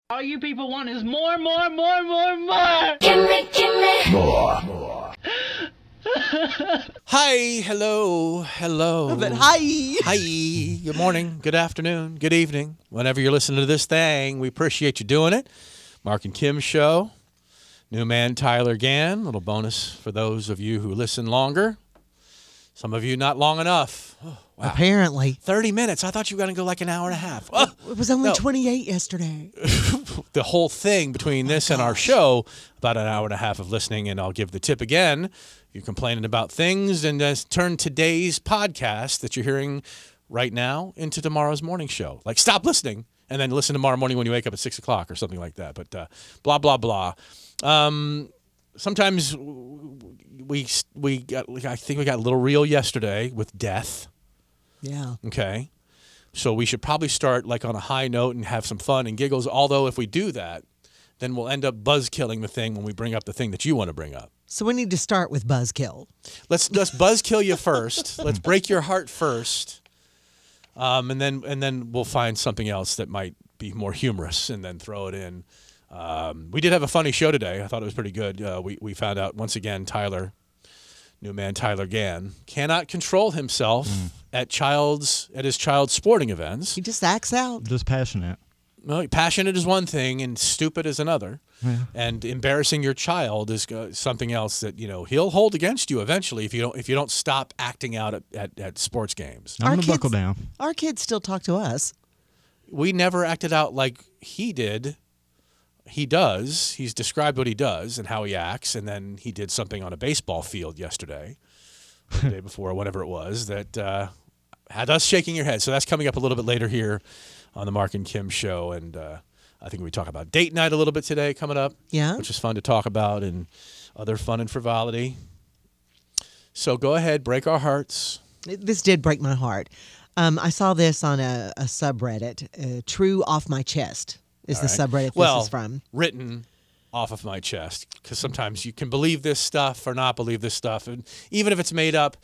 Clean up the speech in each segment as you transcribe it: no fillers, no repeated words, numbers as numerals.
All you people want is more, more, more, more, more. Gimme. More. Hi, hello. Hi. Good morning, good afternoon, good evening. Whenever you're listening to this thing, we appreciate you doing it. Mark and Kim show. New man Tyler Gann. Little bonus for those of you who listen longer. Some of you not long enough. Oh, wow. Apparently. 30 minutes. I thought you were going to go like an hour and a half. Oh, it was only 28 yesterday. The whole thing between this and our show, about an hour and a half of listening, and I'll give the tip again. You're complaining about things, and turn today's podcast that you're hearing right now into tomorrow's morning show. Like, stop listening, and then listen tomorrow morning when you wake up at 6 o'clock or something like that. But blah, blah, blah. Sometimes we got, I think we got a little real yesterday with death. Yeah. Okay. So we should probably start like on a high note and have some fun and giggles. Although if we do that, then we'll end up buzzkilling the thing when we bring up the thing that you want to bring up. So we need to start with buzzkill. Let's buzzkill you first. Let's break your heart first. And then we'll find something else that might be more humorous and then throw it in. We did have a funny show today. I thought it was pretty good. We found out once again new man Tyler Gann cannot control himself at his child's sporting events. He just acts out. Just passionate. Well, passionate is one thing and stupid is another. Yeah. And embarrassing your child is something else that, he'll hold against you eventually if you don't stop acting out at sports games. I'm going to buckle down. Our kids still talk to us. We never acted out like he did. He does. He's described what he does and how he acts, and then he did something on a baseball field yesterday, or the day before, whatever it was, that had us shaking your head. So that's coming up a little bit later here on the Mark and Kim show, and I think we talk about date night a little bit today coming up, which is fun to talk about, and other fun and frivolity. So go ahead, break our hearts. This did break my heart. I saw this on a subreddit, True Off My Chest. Is the subreddit this is from. Written off of my chest, because sometimes you can believe this stuff or not believe this stuff. And even if it's made up,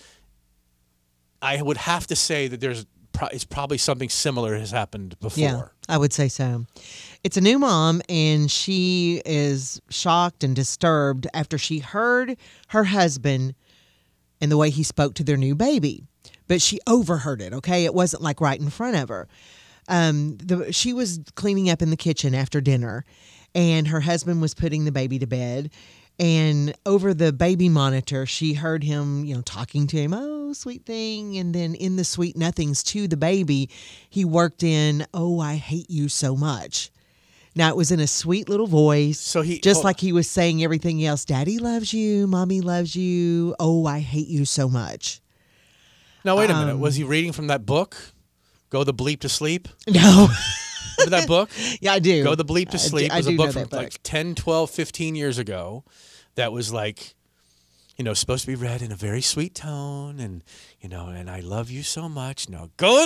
I would have to say that it's probably something similar has happened before. Yeah, I would say so. It's a new mom, and she is shocked and disturbed after she heard her husband and the way he spoke to their new baby. But she overheard it, okay? It wasn't like right in front of her. She was cleaning up in the kitchen after dinner, and her husband was putting the baby to bed, and over the baby monitor she heard him talking to him, oh sweet thing, and then in the sweet nothings to the baby he worked in, oh I hate you so much. Now it was in a sweet little voice, so like he was saying everything else. Daddy loves you, mommy loves you, oh I hate you so much. Now wait a minute, was he reading from that book? Go the bleep to sleep? No. Remember that book? Yeah, I do. Go the bleep to sleep. I was a do book know from that book. like 10, 12, 15 years ago that was like, supposed to be read in a very sweet tone and, and I love you so much. Now go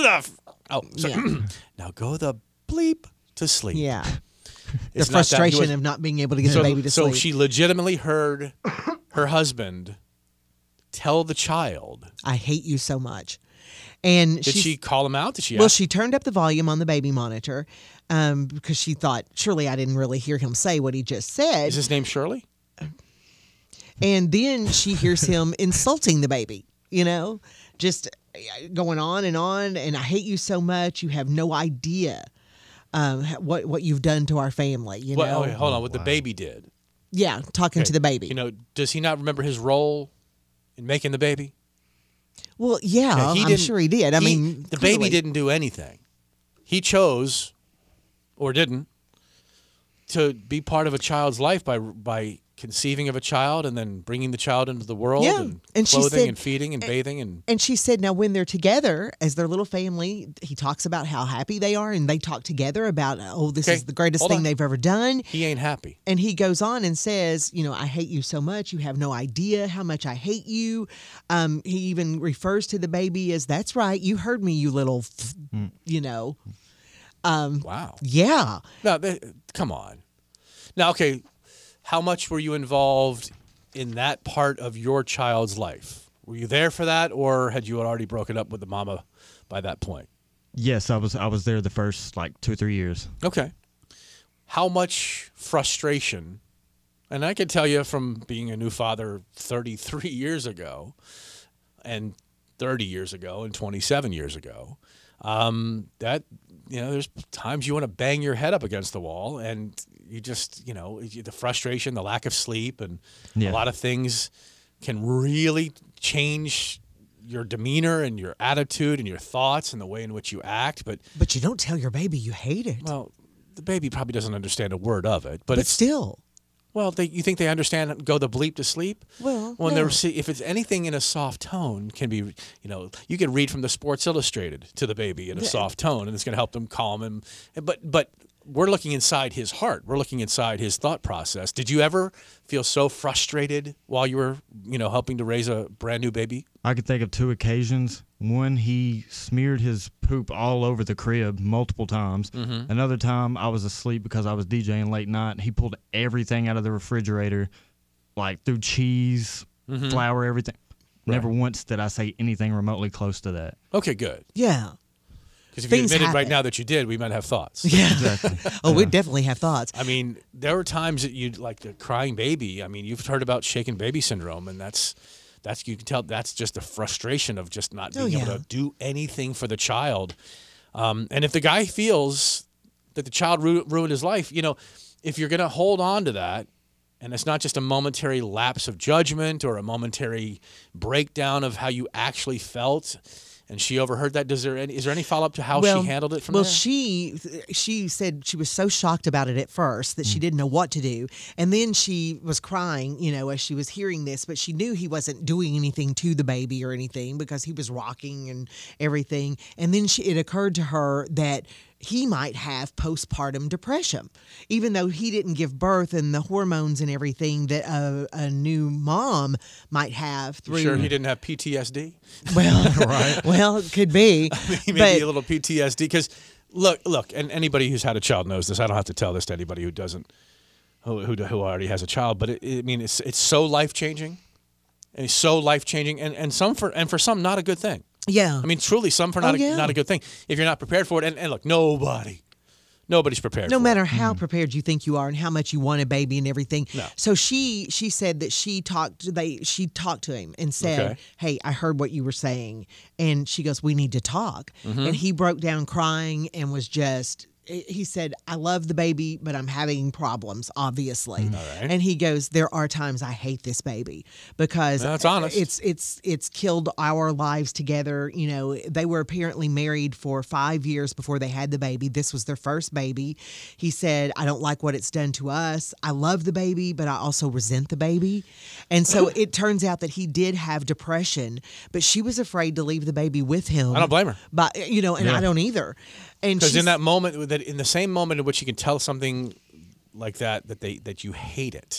now go the bleep to sleep. Yeah. The It's not that he frustration of not being able to get the baby to sleep. So she legitimately heard her husband tell the child, I hate you so much. And did she call him out? Did she? Well, she turned up the volume on the baby monitor because she thought, surely I didn't really hear him say what he just said. Is his name Shirley? And then she hears him insulting the baby, just going on, and I hate you so much. You have no idea what you've done to our family. Well, okay, hold on. What the baby did? Yeah, talking to the baby. Does he not remember his role in making the baby? Well, yeah, I'm sure he did. The baby didn't do anything. He chose, or didn't, to be part of a child's life by conceiving of a child and then bringing the child into the world and clothing and feeding and bathing. And she said now when they're together as their little family, he talks about how happy they are, and they talk together about, this is the greatest thing they've ever done. He ain't happy. And he goes on and says, I hate you so much. You have no idea how much I hate you. He even refers to the baby as, that's right, you heard me, you little, Wow. Yeah. No, come on. Now, okay, how much were you involved in that part of your child's life? Were you there for that, or had you already broken up with the mama by that point? Yes, I was there the first 2 or 3 years. Okay. how much frustration, and I can tell you from being a new father 33 years ago and 30 years ago and 27 years ago, that, there's times you want to bang your head up against the wall, and you just, the frustration, the lack of sleep, and a lot of things can really change your demeanor and your attitude and your thoughts and the way in which you act. But you don't tell your baby you hate it. Well, the baby probably doesn't understand a word of it, but it's still. Well, you think they understand go the bleep to sleep? Well, when no. if it's anything in a soft tone, can be, you can read from the Sports Illustrated to the baby in a soft tone, and it's going to help them calm him. But we're looking inside his heart. We're looking inside his thought process. Did you ever feel so frustrated while you were, helping to raise a brand new baby? I could think of 2 occasions. One, he smeared his poop all over the crib multiple times. Mm-hmm. Another time, I was asleep because I was DJing late night. He pulled everything out of the refrigerator, like threw cheese, flour, everything. Right. Never once did I say anything remotely close to that. Okay, good. Yeah. Because if you Things admitted right happen. now that you did, we might have thoughts. Yeah. Exactly. Oh, we definitely have thoughts. I mean, there were times that you'd like the crying baby. I mean, you've heard about shaken baby syndrome, and that's you can tell that's just a frustration of just not being able to do anything for the child. And if the guy feels that the child ruined his life, if you're going to hold on to that, and it's not just a momentary lapse of judgment or a momentary breakdown of how you actually felt, and she overheard that, is there any follow-up to how she handled it from there? Well, she said she was so shocked about it at first that she didn't know what to do. And then she was crying, as she was hearing this, but she knew he wasn't doing anything to the baby or anything because he was rocking and everything. And then it occurred to her that he might have postpartum depression, even though he didn't give birth and the hormones and everything that a new mom might have through. You sure he didn't have PTSD? Well, Right. well, it could be. Maybe a little PTSD. Because look, and anybody who's had a child knows this. I don't have to tell this to anybody who doesn't, who already has a child. But it's so life changing, and it's so life changing, and for some not a good thing. Yeah. I mean, truly, some for not a good thing if you're not prepared for it. And look, nobody's prepared. No for matter it. how prepared you think you are and how much you want a baby and everything. No. So she said that she talked to him and said, Okay. "Hey, I heard what you were saying." And she goes, "We need to talk." And he broke down crying and was just, he said, "I love the baby, but I'm having problems, obviously." All right. And he goes, "There are times I hate this baby because That's honest. It's killed our lives together. They were apparently married for 5 years before they had the baby. This was their first baby." He said, "I don't like what it's done to us. I love the baby, but I also resent the baby." And so it turns out that he did have depression, but she was afraid to leave the baby with him. I don't blame her. But and I don't either. And Because she's- in that moment, in the same moment in which you can tell something like that you hate it,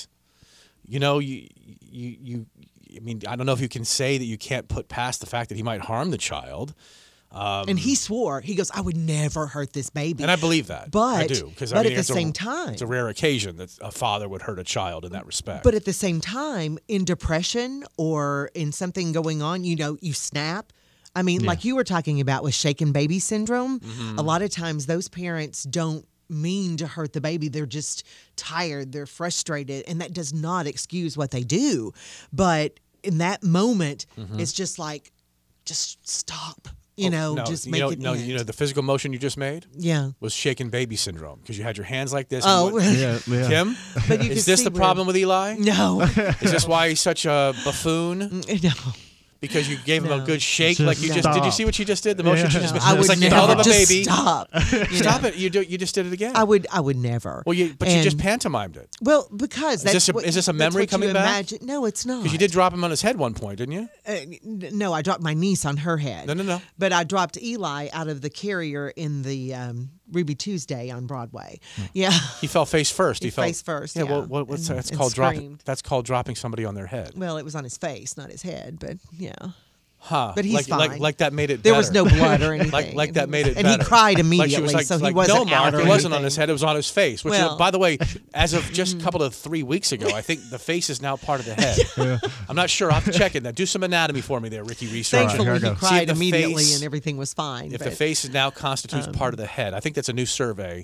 I mean, I don't know if you can say that you can't put past the fact that he might harm the child. and he swore, he goes, "I would never hurt this baby." And I believe that. But I do. Because at the same time, it's a rare occasion that a father would hurt a child in that respect. But at the same time, in depression or in something going on, you snap. I mean, like you were talking about with shaken baby syndrome, a lot of times those parents don't mean to hurt the baby. They're just tired. They're frustrated. And that does not excuse what they do. But in that moment, it's just like, just stop. Just make it end. The physical motion you just made Yeah. was shaken baby syndrome because you had your hands like this. Oh. Yeah. Kim, But you is can this see the where- problem with Eli? No. Is this why he's such a buffoon? No. Because you gave him a No. good shake, Just like you just stop. did. You see what you just did? The motion Yeah. you just No, made. I It's would like you never. held up a Just baby. stop. Stop it! You just did it again. I would never. Well, you just pantomimed it Well, because that's is this a memory that's what coming you back? imagine. No, it's not. because you did drop him on his head one point, didn't you? No, I dropped my niece on her head. No. But I dropped Eli out of the carrier in the Ruby Tuesday on Broadway. Yeah. He fell face first. He fell face first, Yeah. yeah. Well, what's And- that's and called dropping? screamed. That's called dropping somebody on their head. Well, it was on his face, not his head, but yeah. Huh? But he's like, fine. Like that made it. There better. was no blood or anything. like that made it. And he better. cried Like she immediately, was like, so he like, wasn't no, Mark, out or it wasn't on anything. his head. It was on his face. Which, Well- by the way, as of just a couple of 3 weeks ago, I think the face is now part of the head. I'm not sure. I'll have to check it. Now, do some anatomy for me there, Ricky Research. Here Thankfully, I he go. See if cried the immediately face- and everything was fine. If but, the face now constitutes part of the head, I think that's a new survey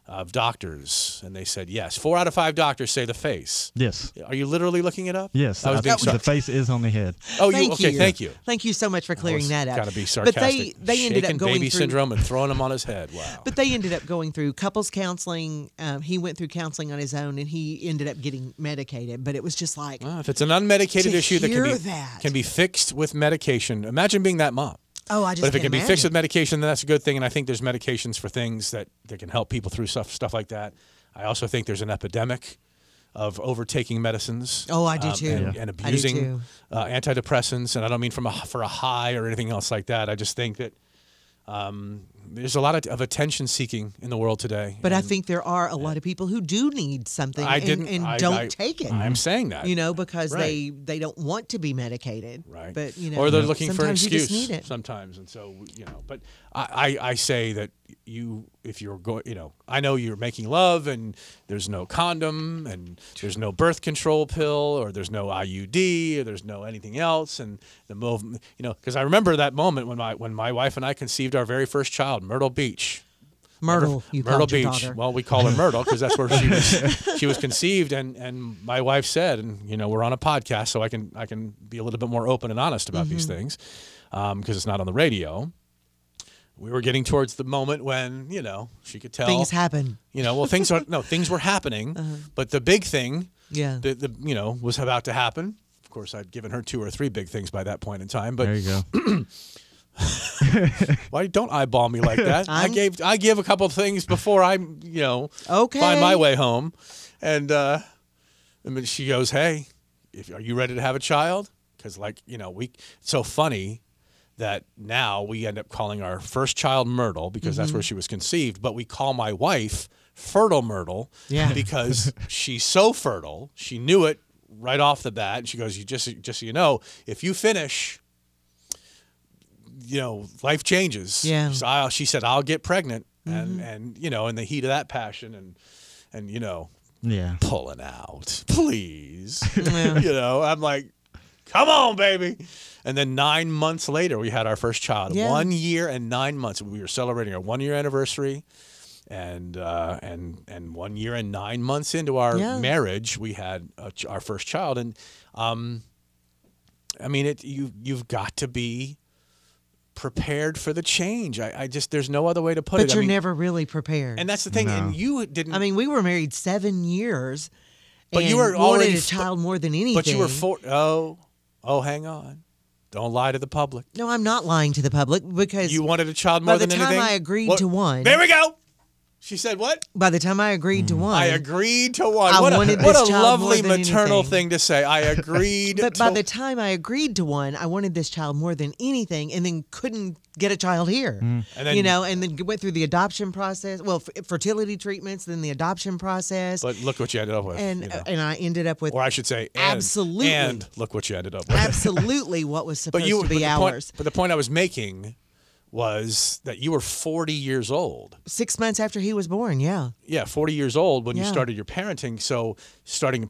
of doctors, and they said yes. 4 out of 5 doctors say the face. Yes. Are you literally looking it up? Yes. I was being the face is on the head. Oh, Thank okay. you. Thank you. Thank you so much for clearing that up. Got to be But sarcastic. they ended up Shaken going baby through syndrome and throwing him on his head. Wow. But they ended up going through couples counseling. He went through counseling on his own, and he ended up getting medicated. But it was just like, Well, if it's an unmedicated To issue that hear can be that. can be fixed with medication, imagine being that mom. oh, I just. But if it can't can be fixed with imagine. medication, then that's a good thing. And I think there's medications for things that can help people through stuff like that. I also think there's an epidemic of overtaking medicines. Oh, I do too. And I do abusing too. Antidepressants. And I don't mean for a high or anything else like that. I just think that there's a lot of attention seeking in the world today. But I And think there are a lot of people who do need something I and, didn't and I- don't I- take it. I'm saying that. You know, because Right. they don't want to be medicated. Right. But you know, or they're looking for an sometimes excuse you just need it. sometimes, and so But I say that if you're going, I know you're making love, and there's no condom, and there's no birth control pill, or there's no IUD, or there's no anything else, and the move, because I remember that moment when my wife and I conceived our very first child, Myrtle Beach. Myrtle, you Myrtle called your Beach. daughter. Well, we call her Myrtle because that's where she was conceived, and my wife said, and we're on a podcast, so I can be a little bit more open and honest about these things, because it's not on the radio. We were getting towards the moment when she could tell Things happen. things were happening, but the big thing, Yeah. was about to happen. Of course, I'd given her 2 or 3 big things by that point in time, but There you go. why don't eyeball me like that? I I'm- give a couple of things before I Okay. find my way home, and then she goes, "Hey, are you ready to have a child?" Because it's so funny that now we end up calling our first child Myrtle because that's where she was conceived, but we call my wife Fertile Myrtle Yeah. because she's so fertile. She knew it right off the bat. And she goes, just so you know, if you finish, life changes. Yeah. So she said, I'll get pregnant. And in the heat of that passion and Yeah. pulling out, please. Yeah. I'm like, come on, baby. And then 9 months later, we had our first child. Yeah. 1 year and 9 months. We were celebrating our 1 year anniversary. And 1 year and 9 months into our Yeah. marriage, we had our first child. And you've got to be prepared for the change. I just there's no other way to put it. But you're never really prepared. And that's the thing. No. And you didn't. I mean, we were married 7 years. But and you were wanted already a child more than anything. But you were hang on. Don't lie to the public. No, I'm not lying to the public because You wanted a child more by the than time anything? I agreed What? to one, There we go. She said what? by the time I agreed to one, I agreed to one. I what wanted a, what this a child lovely more than maternal anything. thing to say. I agreed but to by the time I agreed to one, I wanted this child more than anything, and then couldn't get a child here. And then- and then went through the adoption process. Well, fertility treatments, then the adoption process, But look what you ended up with. and I ended up with or I should say, Absolutely. And look what you ended up with. absolutely what was supposed to be the ours. Point, but the point I was making was that you were 40 years old. 6 months after he was born, yeah. Yeah, 40 years old when you Yeah. started your parenting. So parenting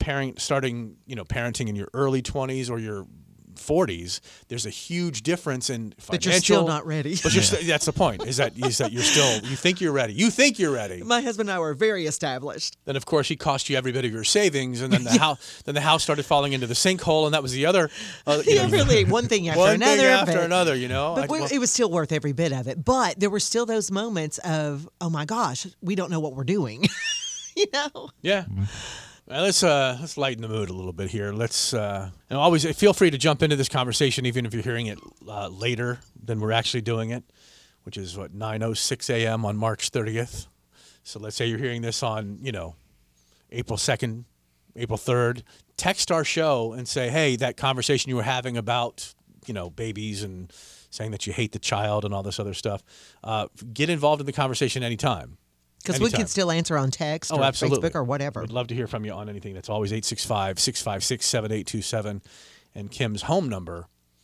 in your early 20s or your 40s, there's a huge difference in financial. But you're still not ready. But that's the point. Is that you're still you think you're ready. You think you're ready. My husband and I were very established. Then of course he cost you every bit of your savings, and then the house started falling into the sinkhole, and that was the other. Really, one thing after one another. thing after but- another. But it was still worth every bit of it. But there were still those moments of, oh my gosh, we don't know what we're doing. Yeah. Well, let's lighten the mood a little bit here. Let's always feel free to jump into this conversation, even if you're hearing it later than we're actually doing it, which is 9:06 a.m. on March 30th. So let's say you're hearing this on April 2nd, April 3rd. Text our show and say, hey, that conversation you were having about babies and saying that you hate the child and all this other stuff. Get involved in the conversation anytime. Because we Anytime. can still answer on text or absolutely. Facebook or whatever. We'd love to hear from you on anything. That's always 865-656-7827. And Kim's home number.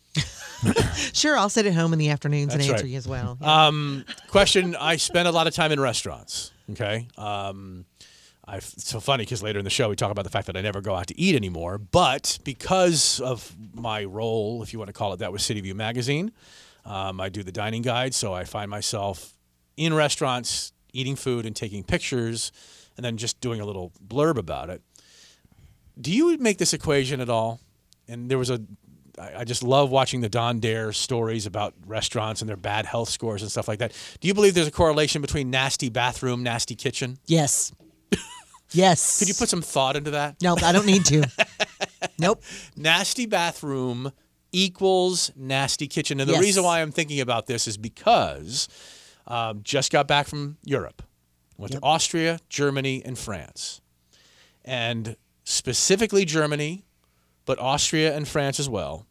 Sure, I'll sit at home in the afternoons That's and answer right. you as well. Question, I spend a lot of time in restaurants, okay? It's so funny because later in the show we talk about the fact that I never go out to eat anymore. But because of my role, if you want to call it that, with City View Magazine, I do the dining guide. So I find myself in restaurants eating food and taking pictures and then just doing a little blurb about it. Do you make this equation at all? And I just love watching the Don Dare stories about restaurants and their bad health scores and stuff like that. Do you believe there's a correlation between nasty bathroom, nasty kitchen? Yes. Yes. Could you put some thought into that? Nope, I don't need to. Nope. Nasty bathroom equals nasty kitchen. And the Yes. reason why I'm thinking about this is because just got back from Europe. Went to Austria, Germany, and France. And specifically Germany, but Austria and France as well,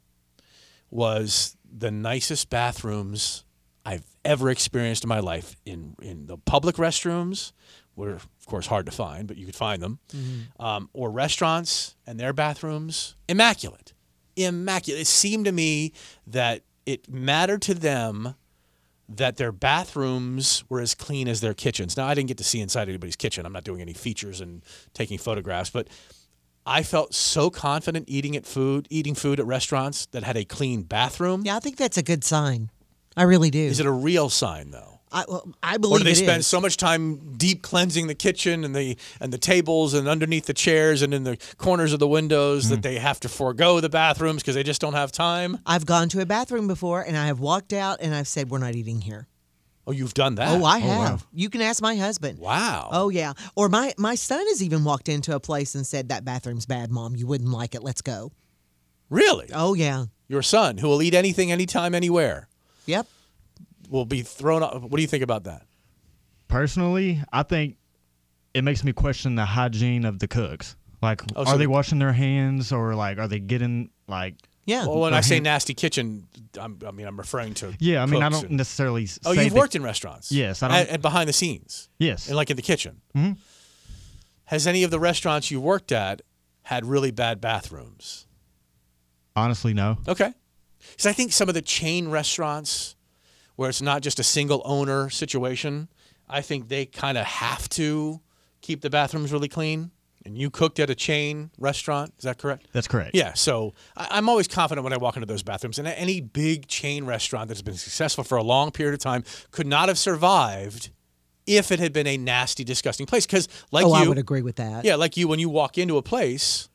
was the nicest bathrooms I've ever experienced in my life. In the public restrooms, were of course hard to find, but you could find them, or restaurants and their bathrooms, immaculate. It seemed to me that it mattered to them that their bathrooms were as clean as their kitchens. Now, I didn't get to see inside anybody's kitchen. I'm not doing any features and taking photographs, but I felt so confident eating food at restaurants that had a clean bathroom. Yeah, I think that's a good sign. I really do. Is it a real sign, though? I believe Or do they it spend is. so much time deep cleansing the kitchen and the tables and underneath the chairs and in the corners of the windows that they have to forego the bathrooms because they just don't have time? I've gone to a bathroom before and I have walked out and I've said, we're not eating here. Oh, you've done that? Oh, I wow. have. You can ask my husband. Wow. Oh, yeah. Or my son has even walked into a place and said, that bathroom's bad, Mom. You wouldn't like it. Let's go. Really? Oh, yeah. Your son, who will eat anything, anytime, anywhere, Yep. will be thrown out. What do you think about that? Personally, I think it makes me question the hygiene of the cooks. Like, Oh, are so- they washing their hands, or like, are they getting like? Yeah. Well, when Their I say hand- nasty kitchen, I'm referring to Yeah, I mean, I cooks don't and- necessarily. Oh, say you've that- worked in restaurants. Yes, I don't- And behind the scenes. Yes. And like in the kitchen. Mhm. Has any of the restaurants you worked at had really bad bathrooms? Honestly, no. Okay. Because I think some of the chain restaurants where it's not just a single owner situation, I think they kind of have to keep the bathrooms really clean. And you cooked at a chain restaurant, is that correct? That's correct. Yeah, so I'm always confident when I walk into those bathrooms. And any big chain restaurant that's been successful for a long period of time could not have survived if it had been a nasty, disgusting place. Because like I you, would agree with that. yeah, like you, when you walk into a place,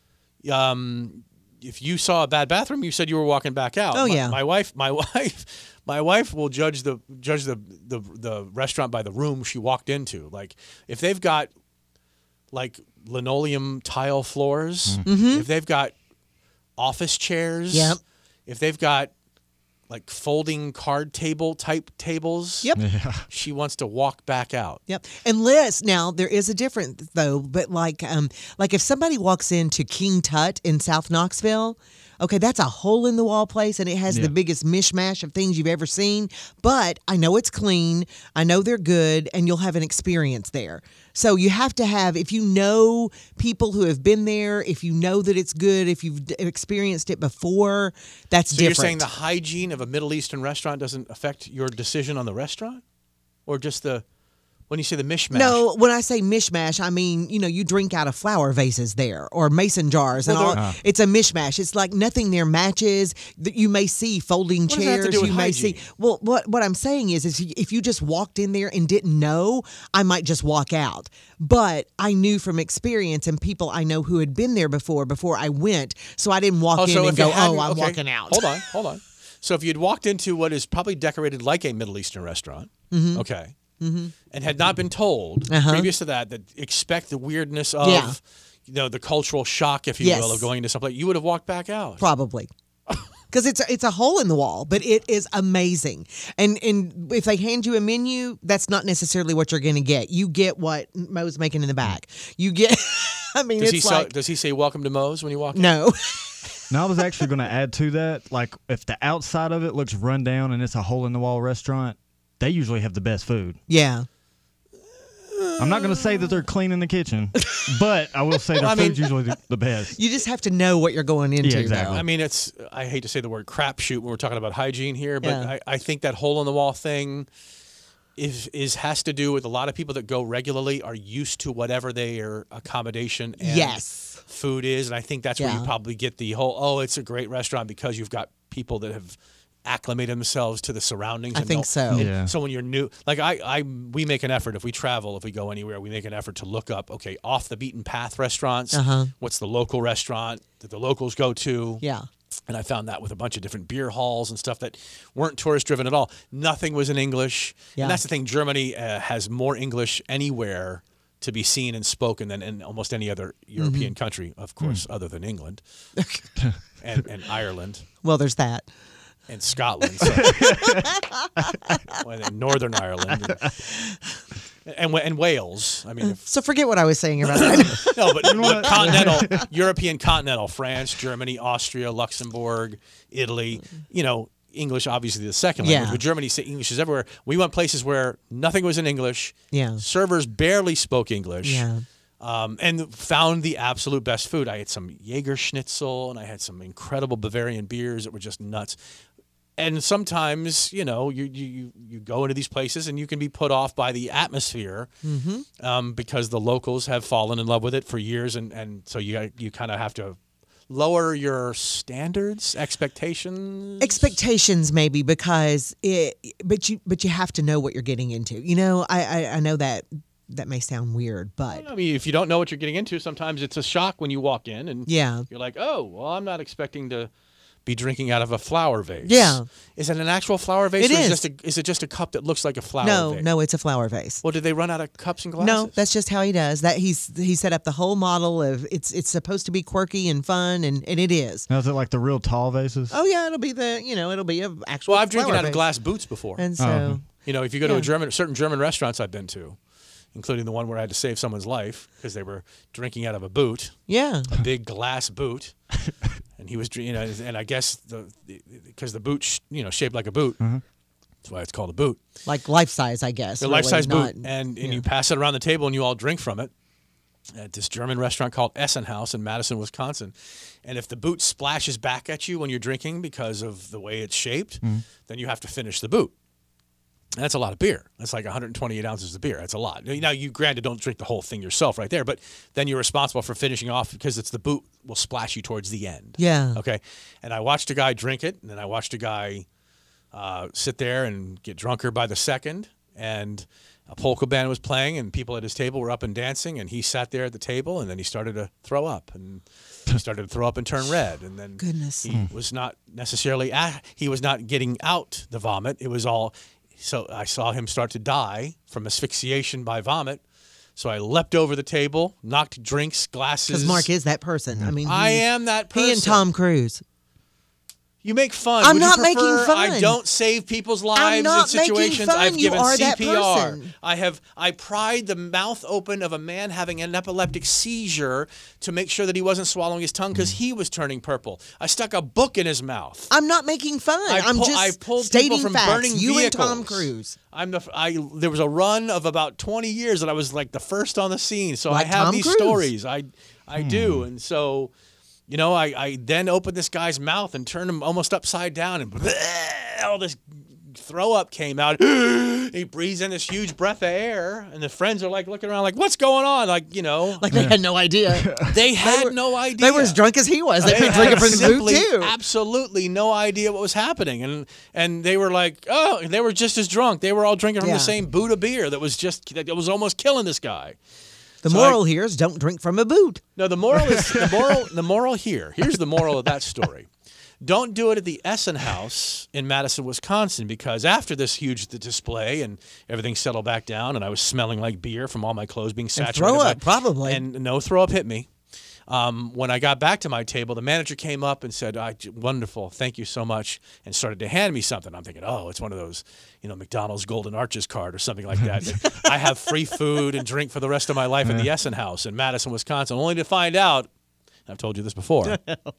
if you saw a bad bathroom, you said you were walking back out. Oh, yeah. My wife will judge the restaurant by the room she walked into. Like if they've got like linoleum tile floors, if they've got office chairs, Yep. if they've got like folding card table type tables, Yep. Yeah. she wants to walk back out. Yep. Unless now there is a difference though, but like if somebody walks into King Tut in South Knoxville, okay, that's a hole in the wall place and it has Yeah. the biggest mishmash of things you've ever seen. But I know it's clean, I know they're good, and you'll have an experience there. So you have to have, if you know people who have been there, if you know that it's good, if you've experienced it before, that's So different. you're saying the hygiene of a Middle Eastern restaurant doesn't affect your decision on the restaurant? Or just when you say the mishmash? No, when I say mishmash, I mean, you drink out of flower vases there or mason jars and Well, all. It's a mishmash. It's like nothing there matches. That you may see folding What does that have to chairs. do with You may hygiene? see. Well, what I'm saying is if you just walked in there and didn't know, I might just walk out. But I knew from experience and people I know who had been there before I went, so I didn't walk in and if you go, hadn't- I'm okay, walking out. Hold on. So if you'd walked into what is probably decorated like a Middle Eastern restaurant, okay, and had not been told previous to that expect the weirdness of Yeah. the cultural shock, if you Yes. will, of going into someplace, you would have walked back out. Probably. Because it's a hole in the wall, but it is amazing. And if they hand you a menu, that's not necessarily what you're going to get. You get what Mo's making in the back. You get, I mean, Does he say welcome to Moe's when you walk in? no. Now I was actually going to add to that. Like, if the outside of it looks run down and it's a hole in the wall restaurant, they usually have the best food. Yeah. I'm not going to say that they're clean in the kitchen, but I will say their food's usually the best. You just have to know what you're going into. Yeah, exactly. though. I mean, I hate to say the word crapshoot when we're talking about hygiene here, but Yeah. I think that hole in the wall thing has to do with a lot of people that go regularly are used to whatever their accommodation and Yes. food is. And I think that's where you Yeah. probably get the whole, it's a great restaurant because you've got people that have acclimated themselves to the surroundings. I and think know- so. Yeah. So when you're new, like we make an effort if we travel, if we go anywhere, we make an effort to look up, okay, off the beaten path restaurants. What's the local restaurant that the locals go to? Yeah. And I found that with a bunch of different beer halls and stuff that weren't tourist driven at all. Nothing was in English. Yeah. And that's the thing. Germany has more English anywhere to be seen and spoken than in almost any other European country, of course, other than England and Ireland. Well, there's that. And Scotland, so. And Northern Ireland, and Wales. I mean, So forget what I was saying about that. no, but continental, European continental, France, Germany, Austria, Luxembourg, Italy. English obviously the second language, Yeah. but Germany English is everywhere. We went places where nothing was in English. Yeah. Servers barely spoke English. Yeah. And found the absolute best food. I had some Jaeger Schnitzel, and I had some incredible Bavarian beers that were just nuts. And sometimes, you go into these places and you can be put off by the atmosphere because the locals have fallen in love with it for years, and so you kind of have to lower your standards, expectations. Expectations, maybe, because but you have to know what you're getting into. I know that may sound weird, but I mean, if you don't know what you're getting into, sometimes it's a shock when you walk in and yeah. you're like, oh, well, I'm not expecting to be drinking out of a flower vase. Yeah. Is it an actual flower vase? It or is. Is it just a cup that looks like a flower vase? No, it's a flower vase. Well, did they run out of cups and glasses? No, that's just how he does. That he set up the whole model of it's supposed to be quirky and fun, and it is. Now, is it like the real tall vases? Oh yeah, it'll be it'll be an actual. Well, I've drinking flower out of vase. glass boots before. and so If you go to Yeah. certain German restaurants I've been to, including the one where I had to save someone's life because they were drinking out of a boot, yeah, a big glass boot, and he was, and I guess because the boot, shaped like a boot, that's why it's called a boot. like life size, I guess. The really, life-size not- boot, and you pass it around the table and you all drink from it at this German restaurant called Essen House in Madison, Wisconsin. And if the boot splashes back at you when you're drinking because of the way it's shaped, then you have to finish the boot. And that's a lot of beer. That's like 128 ounces of beer. That's a lot. Now, you granted don't drink the whole thing yourself right there, but then you're responsible for finishing off because it's the boot will splash you towards the end. Yeah. Okay. And I watched a guy drink it, and then I watched a guy sit there and get drunker by the second. And a polka band was playing, and people at his table were up and dancing, and he sat there at the table, and then he started to throw up, and he started to throw up and turn red, and then Goodness. he was not necessarily he was not getting out the vomit. It was all. So I saw him start to die from asphyxiation by vomit. So I leapt over the table, knocked drinks, glasses. Because Mark is that person. I mean, I am that person. He and Tom Cruise. You make fun. I'm Would you not making prefer fun. I don't save people's lives not in making situations. fun. I've You given are that CPR. person. I pried the mouth open of a man having an epileptic seizure to make sure that he wasn't swallowing his tongue because he was turning purple. I stuck a book in his mouth. I'm not making fun. I'm I just pulled stating people from facts. burning You vehicles. and Tom Cruise. There was a run of about 20 years that I was like the first on the scene. So Like I have Tom these Cruise. stories. I do. And so, I then opened this guy's mouth and turned him almost upside down, and all this throw up came out. He breathes in this huge breath of air, and the friends are like looking around like, what's going on? Like Like they had no idea. they had no idea. They were as drunk as he was. They could had drink it from the boot simply too. absolutely no idea what was happening, and they were like, oh, they were just as drunk. They were all drinking from Yeah. the same boot of beer that was almost killing this guy. The So moral here is don't drink from a boot. No, the moral is the moral here. Here's the moral of that story. Don't do it at the Essen House in Madison, Wisconsin, because after this huge display and everything settled back down, and I was smelling like beer from all my clothes being saturated. throw by- up, probably. And no throw up hit me. When I got back to my table, the manager came up and said, wonderful, thank you so much, and started to hand me something. I'm thinking, oh, it's one of those, McDonald's Golden Arches card or something like that. I have free food and drink for the rest of my life at the Essen House in Madison, Wisconsin, only to find out, I've told you this before,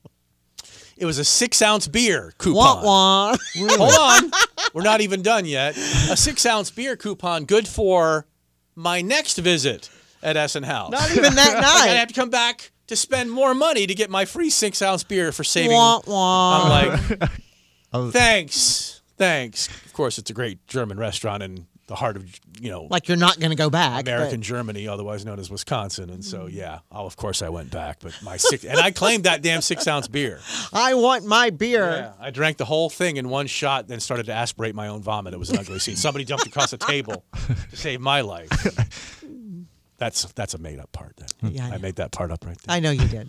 it was a 6-ounce beer coupon. Wah wah. Hold on. We're not even done yet. A 6-ounce beer coupon good for my next visit at Essen House. Not even that I night. have to come back to spend more money to get my free 6-ounce beer for saving. Wah wah. I'm like, thanks. Of course, it's a great German restaurant, and the heart of Like you're not going to go back. American Germany, otherwise known as Wisconsin. And so, of course I went back. But and I claimed that damn 6-ounce beer. I want my beer. Yeah, I drank the whole thing in one shot, then started to aspirate my own vomit. It was an ugly scene. Somebody jumped across a table to save my life. That's a made up part. Yeah, I made that part up right there. I know you did.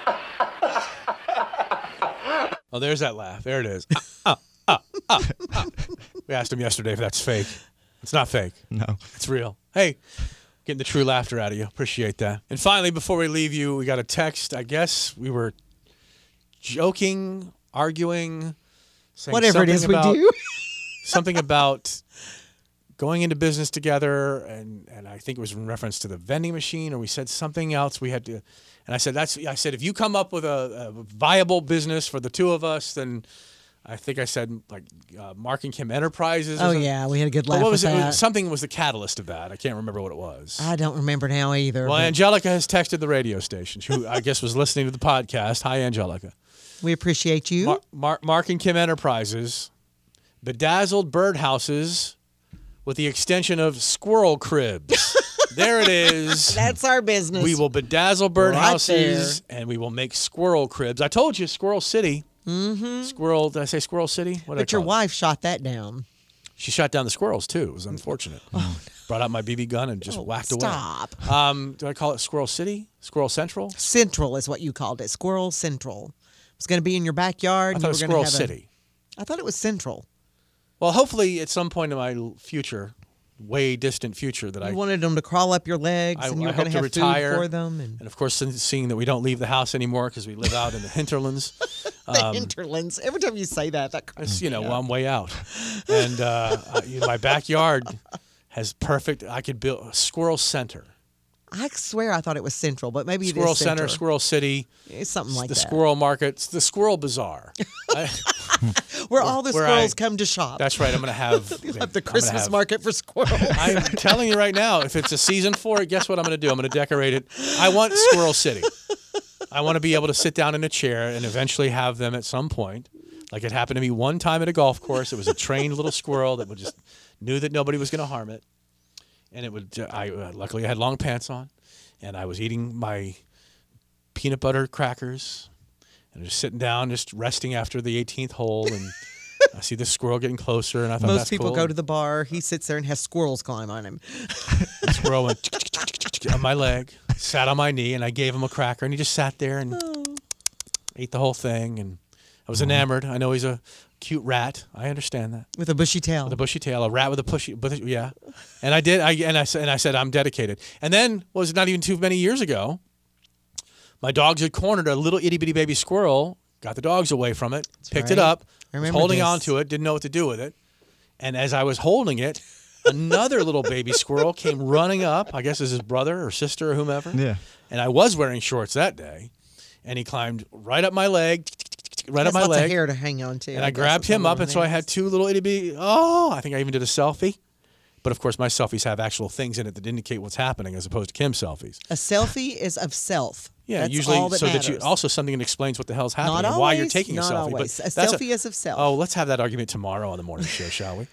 Oh, there's that laugh. There it is. We asked him yesterday if that's fake. It's not fake. No. It's real. Hey, getting the true laughter out of you. Appreciate that. And finally, before we leave you, we got a text. I guess we were joking, arguing, saying Whatever it is we about, do. something about going into business together, and I think it was in reference to the vending machine, or we said something else we had to. And I said, if you come up with a viable business for the two of us, then I think I said like Mark and Kim Enterprises. Oh yeah, we had a good laugh. What was with it? that. Something was the catalyst of that. I can't remember what it was. I don't remember now either. Well, but Angelica has texted the radio station, who I guess was listening to the podcast. Hi, Angelica. we appreciate you. Mark and Kim Enterprises, bedazzled birdhouses with the extension of squirrel cribs. There it is. That's our business. We will bedazzle Right birdhouses and we will make squirrel cribs. I told you, Squirrel City. Mm-hmm. Squirrel. Did I say Squirrel City? What did But I your call it? wife shot that down. She shot down the squirrels too. It was unfortunate. Brought out my BB gun and just whacked Stop. away. Do I call it Squirrel City? Squirrel Central? Central is what you called it. Squirrel Central. It's going to be in your backyard. I and thought it you was were Squirrel gonna have City. I thought it was Central. Well, hopefully at some point in my future, way distant future, that You wanted them to crawl up your legs, and you were I going hope to have retire. food for them. And And of course, seeing that we don't leave the house anymore because we live out in the hinterlands. the hinterlands. Every time you say that It's, well, I'm way out. And my backyard has perfect, I could build a Squirrel Center. I swear I thought it was Central, but maybe Squirrel it is Center, Central. Squirrel City. It's something like the that. Squirrel Market, the Squirrel Bazaar. Where all the where squirrels I- come to shop. That's right. I'm going to have the Christmas market for squirrels. I'm telling you right now, if it's a season for it, guess what I'm going to do? I'm going to decorate it. I want Squirrel City. I want to be able to sit down in a chair and eventually have them at some point. Like it happened to me one time at a golf course. It was a trained little squirrel that would just knew that nobody was going to harm it, and it would. Luckily, I had long pants on, and I was eating my peanut butter crackers, and just sitting down, just resting after the 18th hole, and I see this squirrel getting closer, and I thought Most that's people cool. go to the bar. He sits there and has squirrels climb on him. The squirrel went on my leg, sat on my knee, and I gave him a cracker, and he just sat there and ate the whole thing, and I was enamored. I know he's a cute rat. I understand that. With a bushy tail. With a bushy tail, a rat with a bushy, yeah. And I did. I said I'm dedicated. And then was not even too many years ago, my dogs had cornered a little itty bitty baby squirrel. Got the dogs away from it. Picked it right. up. I Was remember holding this. on to it. Didn't know what to do with it. And as I was holding it, another little baby squirrel came running up. I guess it's his brother or sister or whomever. Yeah. And I was wearing shorts that day, and he climbed right up my leg, right up Has my lots leg. of hair to hang on to. And I guess grabbed is him what up, and it so I is. had two little itty bitty. Oh, I think I even did a selfie. But of course, my selfies have actual things in it that indicate what's happening, as opposed to Kim's selfies. A selfie is of self. Yeah, That's usually all that so matters. that you also something that explains what the hell's happening Not and always. why you're taking a not selfie. Always. But A that's selfie is of self. Oh, let's have that argument tomorrow on the morning show, shall we?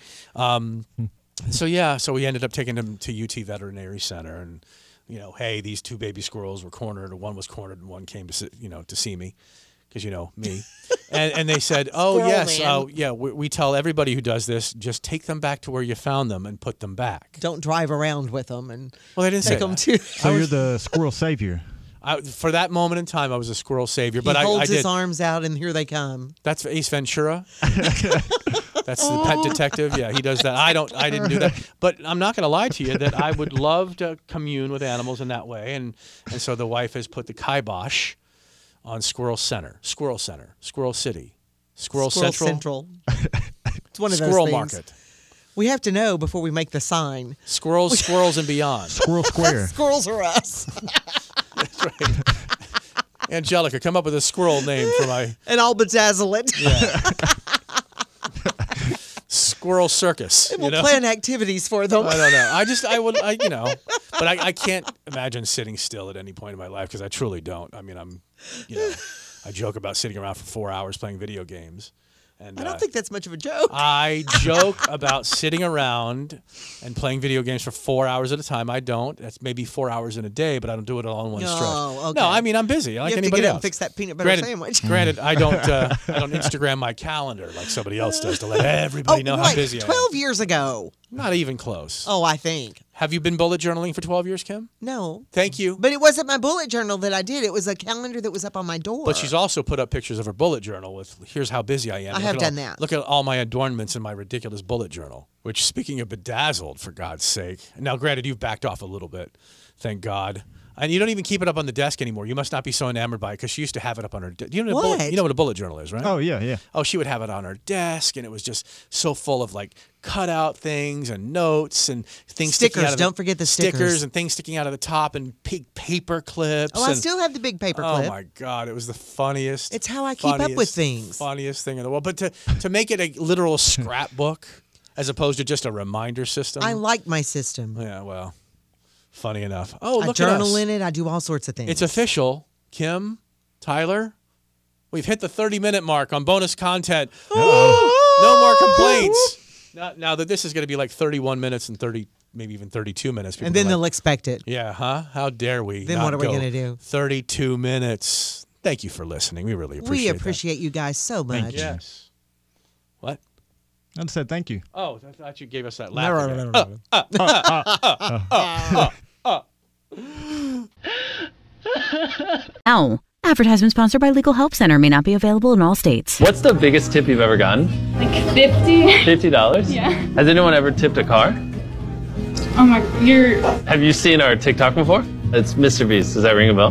So we ended up taking him to UT Veterinary Center, and hey, these two baby squirrels were cornered, or one was cornered, and one came to see me. Because me, and they said, "Oh Squirrel yes, man. oh yeah." We tell everybody who does this, just take them back to where you found them and put them back. Don't drive around with them and Well, they didn't say take them that. to. So you're the squirrel savior. For that moment in time, I was a squirrel savior, He but holds I his did. arms out, and here they come. That's Ace Ventura. That's the pet detective. Yeah, he does that. I didn't do that. But I'm not going to lie to you that I would love to commune with animals in that way, and so the wife has put the kibosh on Squirrel Center, Squirrel City, Squirrel Central, Central. It's one of those Squirrel things. Market, We have to know before we make the sign. Squirrels and beyond. Squirrel Square. Squirrels are us. That's right. Angelica, come up with a squirrel name for my And I'll bedazzle it. Squirrel Circus. We'll plan activities for them. I don't know. But I can't imagine sitting still at any point in my life because I truly don't. I mean, I joke about sitting around for 4 hours playing video games, And I don't think that's much of a joke. I joke about sitting around and playing video games for 4 hours at a time. I don't. That's maybe 4 hours in a day, but I don't do it all in one stretch. Okay. No, I mean I'm busy. Like you have anybody to get else. up and fix that peanut butter sandwich. Granted, I don't Instagram my calendar like somebody else does to let everybody know how busy I am. 12 years ago. Not even close. Oh, I think. Have you been bullet journaling for 12 years, Kim? No. Thank you. But it wasn't my bullet journal that I did. It was a calendar that was up on my door. But she's also put up pictures of her bullet journal with, here's how busy I am. I have done that. Look at all my adornments in my ridiculous bullet journal. Which, speaking of bedazzled, for God's sake. Now, granted, you've backed off a little bit. Thank God. And you don't even keep it up on the desk anymore. You must not be so enamored by it because she used to have it up on her desk. You know what a bullet journal is, right? Oh, yeah. Oh, she would have it on her desk, and it was just so full of like cutout things and notes and things. Stickers. Don't forget the stickers. And things sticking out of the top and big paper clips. Oh, I still have the big paper clip. Oh my God, it was the funniest. It's how I keep up with things. Funniest thing in the world. But to make it a literal scrapbook as opposed to just a reminder system. I like my system. Yeah, well. Funny enough. Oh, I look at us. journal in it. I do all sorts of things. It's official. Kim, Tyler, we've hit the 30-minute mark on bonus content. No more complaints. Now that this is going to be like 31 minutes and 30, maybe even 32 minutes. And then they'll expect it. Yeah, huh? How dare we? Then what are we going to do? 32 minutes. Thank you for listening. We really appreciate it. We appreciate you guys so much. Thank you. Yes. What? I just said thank you. Oh, I thought you gave us that laugh. Ow. Advertisement sponsored by Legal Help Center may not be available in all states. What's the biggest tip you've ever gotten? Like 50. $50? Yeah. Has anyone ever tipped a car? Oh my, Have you seen our TikTok before? It's Mr. Beast. Does that ring a bell?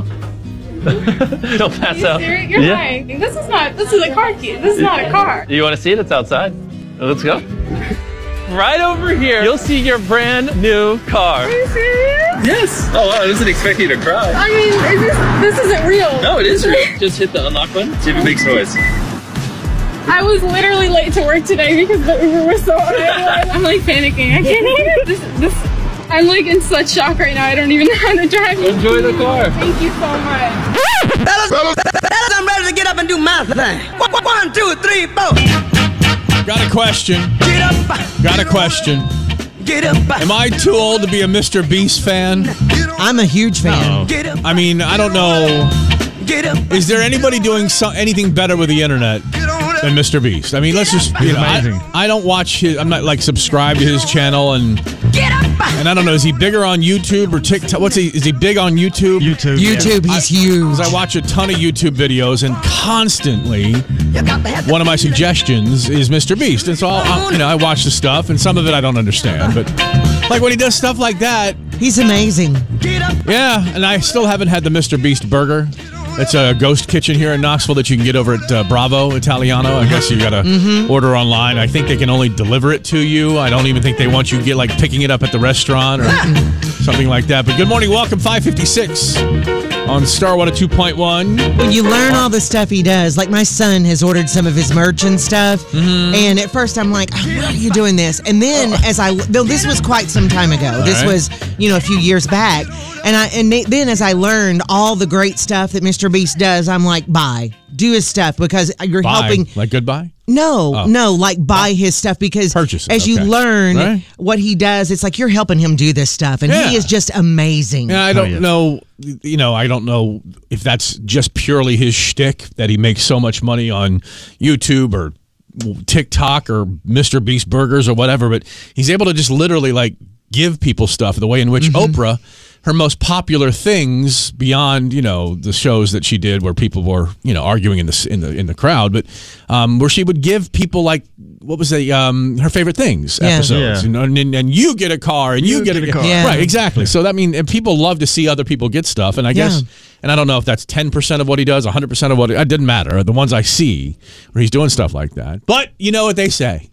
Don't pass out. You're lying. This is a car key. This is not a car. You want to see it? It's outside. Let's go. Right over here, you'll see your brand new car. Are you serious? Yes. Oh, wow, I wasn't expecting you to cry. I mean, this isn't real. No, it is real. Just hit the unlock button. See if it makes noise. I was literally late to work today because the Uber was so early. I'm like panicking. I can't even. I'm like in such shock right now. I don't even know how to drive. Enjoy the car. Thank you so much. Fellas, I'm ready to get up and do my thing. 1, 2, 3, 4. Got a question. Get up. Got a question. Get up. Am I too old to be a Mr. Beast fan? I'm a huge fan. Get up. I mean, I don't know. Get up. Is there anybody doing anything better with the internet than Mr. Beast? I mean, let's just. He's amazing. I don't watch his. I'm not like subscribed to his channel, and Get up. I don't know. Is he bigger on YouTube or TikTok? Is he big on YouTube? YouTube. YouTube, he's huge. 'Cause I watch a ton of YouTube videos, and constantly You got to have one of my suggestions is Mr. Beast, and so I watch the stuff, and some of it I don't understand, but like when he does stuff like that, He's amazing. Get up. yeah. And I still haven't had the Mr. Beast burger. It's a ghost kitchen here in Knoxville that you can get over at Bravo Italiano. I guess you got to order online. I think they can only deliver it to you. I don't even think they want you to get like picking it up at the restaurant or something like that. But good morning, welcome 556 on Star 102.1. When you learn all the stuff he does, like my son has ordered some of his merch and stuff, and at first I'm like, oh, why are you doing this? And then this was quite some time ago. This was, a few years back. And then as I learned all the great stuff that Mr. Beast does, I'm like, do his stuff because you're helping. Like goodbye? No, like buy his stuff because Purchase it, as you okay. learn what he does, it's like you're helping him do this stuff, and he is just amazing. Yeah, I don't know. I don't know if that's just purely his shtick that he makes so much money on YouTube or TikTok or Mr. Beast burgers or whatever, but he's able to just literally like give people stuff the way in which Oprah, her most popular things beyond, the shows that she did where people were, arguing in the crowd, but where she would give people like, what was her favorite things episodes, Yeah. and you get a car and you get a car. Yeah. Right, exactly. So that means people love to see other people get stuff, and I guess, and I don't know if that's 10% of what he does, 100% of what it didn't matter. The ones I see where he's doing stuff like that. But you know what they say.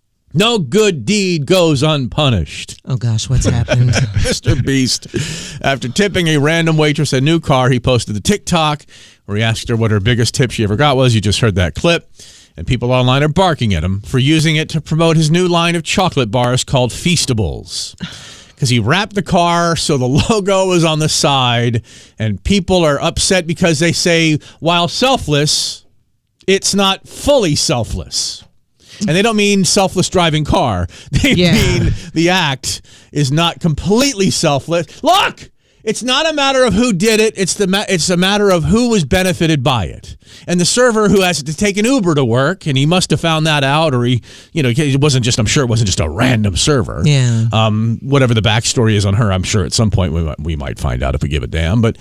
No good deed goes unpunished. Oh gosh, what's happened? Mr. Beast, after tipping a random waitress a new car, he posted the TikTok where he asked her what her biggest tip she ever got was. You just heard that clip. And people online are barking at him for using it to promote his new line of chocolate bars called Feastables. Because he wrapped the car so the logo was on the side, and people are upset because they say, while selfless, it's not fully selfless. And they don't mean selfless driving car. They mean the act is not completely selfless. Look, it's not a matter of who did it. It's a matter of who was benefited by it. And the server who has to take an Uber to work, and he must have found that out, or it wasn't just, I'm sure it wasn't just a random server. Yeah. Whatever the backstory is on her, I'm sure at some point we might find out if we give a damn. But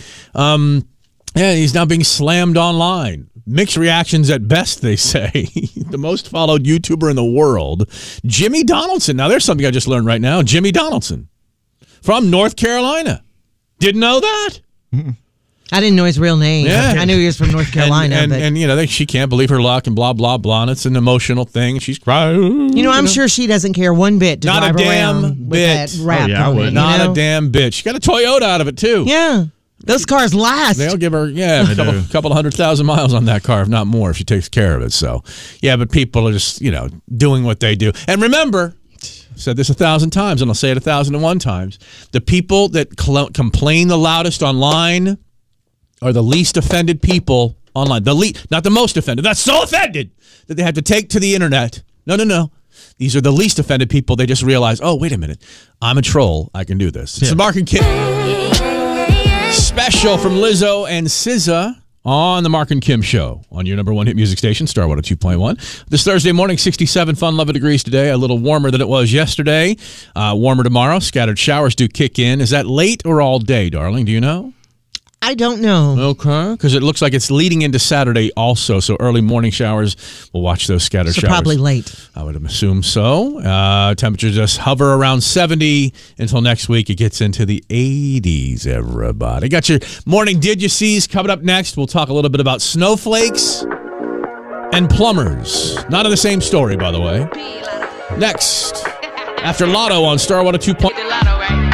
he's now being slammed online. Mixed reactions at best, they say. The most followed YouTuber in the world, Jimmy Donaldson. Now, there's something I just learned right now. Jimmy Donaldson from North Carolina. Didn't know that? I didn't know his real name. Yeah. I knew he was from North Carolina. And she can't believe her luck and blah, blah, blah. And it's an emotional thing. She's crying. I'm sure she doesn't care one bit to Not drive a damn around bit. with that rap I on would. it, Not a damn bit. She got a Toyota out of it, too. Yeah. Those cars last. They'll give her, a couple 100,000 miles on that car, if not more, if she takes care of it. So, but people are just, doing what they do. And remember, I've said this 1,000 times, and I'll say it 1,001 times. The people that complain the loudest online are the least offended people online. Not the most offended. That's so offended that they have to take to the internet. No. These are the least offended people. They just realize, oh, wait a minute. I'm a troll. I can do this. It's the Mark and Kim special from Lizzo and SZA on the Mark and Kim Show on your number one hit music station, Star 102.1. This Thursday morning, 67 fun lovely degrees today, a little warmer than it was yesterday. Warmer tomorrow. Scattered showers do kick in. Is that late or all day, darling? Do you know? I don't know. Okay, because it looks like it's leading into Saturday also, so early morning showers. We'll watch those scattered showers. Probably late. I would assume so. Temperatures just hover around 70 until next week. It gets into the 80s, everybody. Got your morning Did You Sees coming up next. We'll talk a little bit about snowflakes and plumbers. Not in the same story, by the way. Next, after Lotto on Star 102.1.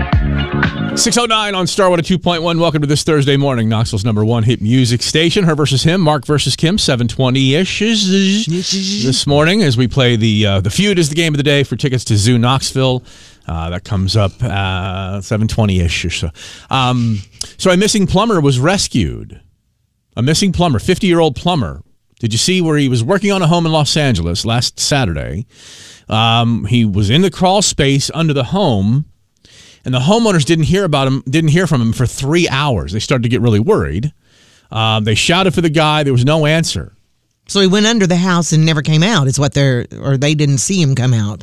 6:09 on Star 102.1. Welcome to this Thursday morning, Knoxville's number one hit music station. Her versus him, Mark versus Kim, 7:20-ish this morning as we play the Feud is the game of the day for tickets to Zoo Knoxville. That comes up 7:20-ish or so. So a missing plumber was rescued. A missing plumber, 50-year-old plumber. Did you see where he was working on a home in Los Angeles last Saturday? He was in the crawl space under the home. And the homeowners didn't hear from him for 3 hours. They started to get really worried. They shouted for the guy. There was no answer. So he went under the house and never came out, they didn't see him come out.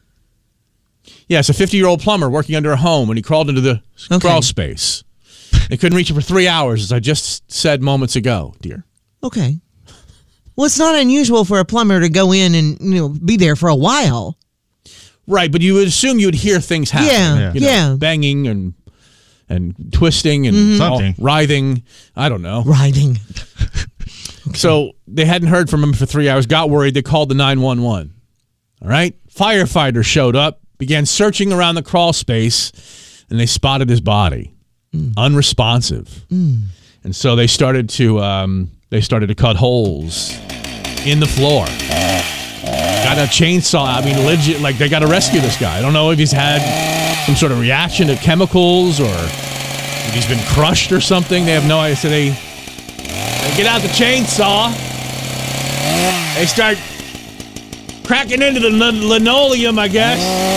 Yeah, it's a 50-year-old plumber working under a home, and he crawled into the crawl space. They couldn't reach him for 3 hours, as I just said moments ago, dear. Okay. Well, it's not unusual for a plumber to go in and be there for a while. Right, but you would assume you would hear things happen. Yeah. Banging and twisting and writhing. I don't know. Writhing. Okay. So they hadn't heard from him for 3 hours, got worried, they called the 911. All right? Firefighters showed up, began searching around the crawl space, and they spotted his body. Unresponsive. And so they started to cut holes in the floor. Got a chainsaw. I mean, legit, they got to rescue this guy. I don't know if he's had some sort of reaction to chemicals or if he's been crushed or something. They have no idea. So they get out the chainsaw. They start cracking into the linoleum, I guess.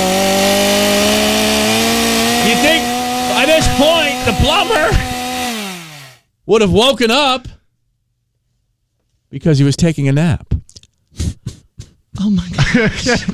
You think by this point the plumber would have woken up because he was taking a nap. Oh, my gosh.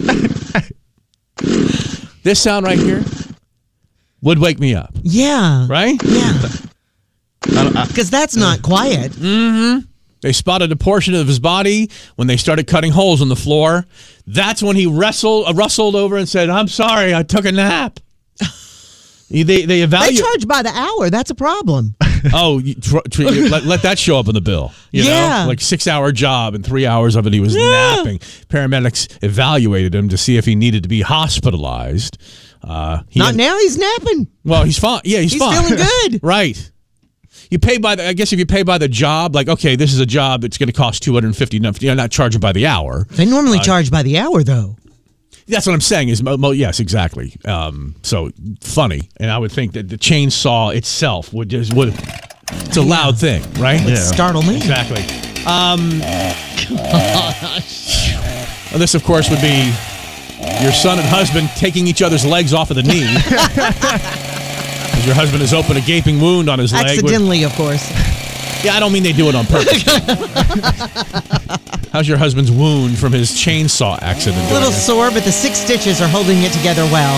This sound right here would wake me up. Yeah. Right? Yeah. Because that's not quiet. Mm-hmm. They spotted a portion of his body when they started cutting holes in the floor. That's when he rustled over and said, "I'm sorry, I took a nap." They evaluate. They charge by the hour. That's a problem. Oh, let that show up in the bill. You know? Like 6-hour job and 3 hours of it he was napping. Paramedics evaluated him to see if he needed to be hospitalized. Now, he's napping. Well, he's fine. Yeah, he's fine. He's feeling good. Right. You pay by I guess if you pay by the job, like, okay, this is a job that's going to cost $250. You're not charging by the hour. They normally charge by the hour, though. That's what I'm saying. Yes, exactly. So funny, and I would think that the chainsaw itself would. It's a loud thing, right? It would startle me. Exactly. And this, of course, would be your son and husband taking each other's legs off of the knee. As your husband has opened a gaping wound on his leg. Accidentally, of course. Yeah, I don't mean they do it on purpose. How's your husband's wound from his chainsaw accident? A little sore, but the 6 stitches are holding it together well.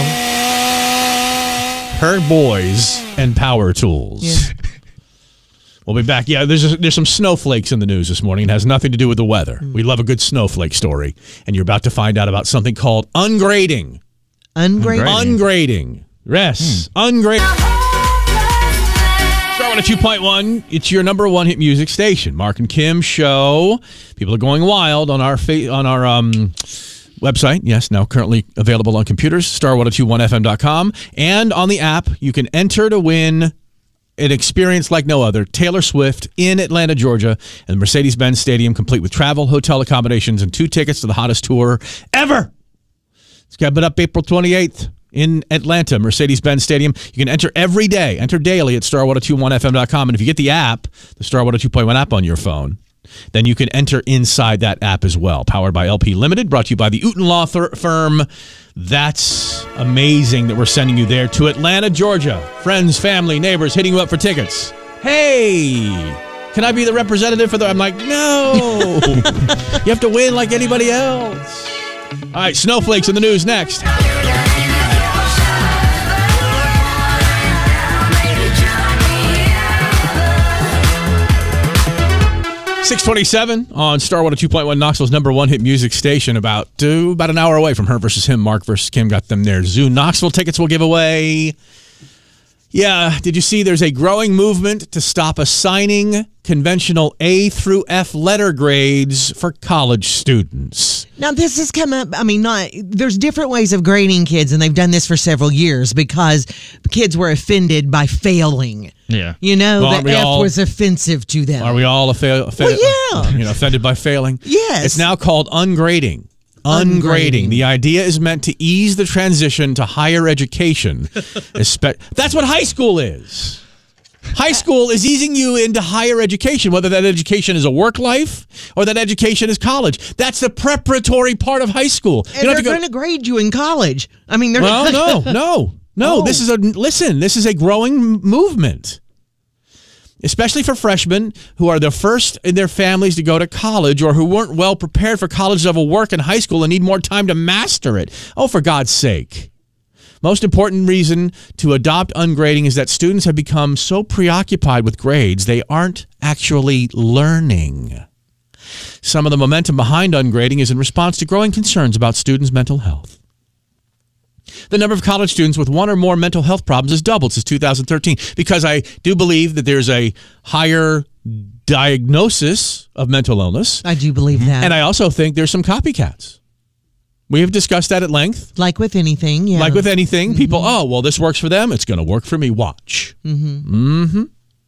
Her boys and power tools. Yeah. We'll be back. Yeah, there's some snowflakes in the news this morning. It has nothing to do with the weather. We love a good snowflake story. And you're about to find out about something called ungrading. Ungrading. Yes, ungrading. Start with a 2.1. It's your number one hit music station. Mark and Kim show. People are going wild on our website. Yes, now currently available on computers. Star1021fm.com. And on the app, you can enter to win an experience like no other. Taylor Swift in Atlanta, Georgia, and the Mercedes-Benz Stadium, complete with travel, hotel accommodations, and 2 tickets to the hottest tour ever. It's coming up April 28th. In Atlanta, Mercedes-Benz Stadium. You can enter every day. Enter daily at star1021fm.com. And if you get the app, the Star 102.1 app on your phone, then you can enter inside that app as well. Powered by LP Limited, brought to you by the Uten Law Firm. That's amazing that we're sending you there to Atlanta, Georgia. Friends, family, neighbors hitting you up for tickets. Hey, can I be the representative for the... I'm like, no. You have to win like anybody else. All right, snowflakes in the news next. 627 on Star 102.1, Knoxville's number one hit music station. About an hour away from Her versus Him. Mark versus Kim got them there. Zoo Knoxville tickets will give away. Yeah, did you see there's a growing movement to stop assigning conventional A through F letter grades for college students? Now, this has come up, there's different ways of grading kids, and they've done this for several years because kids were offended by failing. Yeah. You know, the F was offensive to them. Are we all yeah. Offended by failing? Yes. It's now called ungrading. Ungrading. The idea is meant to ease the transition to higher education. That's what high school is. High school is easing you into higher education, whether that education is a work life or that education is college. That's the preparatory part of high school. And they're going to grade you in college. No. Oh. This is a growing movement. Especially for freshmen who are the first in their families to go to college or who weren't well prepared for college-level work in high school and need more time to master it. Oh, for God's sake. Most important reason to adopt ungrading is that students have become so preoccupied with grades, they aren't actually learning. Some of the momentum behind ungrading is in response to growing concerns about students' mental health. The number of college students with one or more mental health problems has doubled since 2013 because I do believe that there's a higher diagnosis of mental illness. I do believe that. And I also think there's some copycats. We have discussed that at length. Like with anything, yeah. Like with anything, people, this works for them. It's going to work for me. Watch. The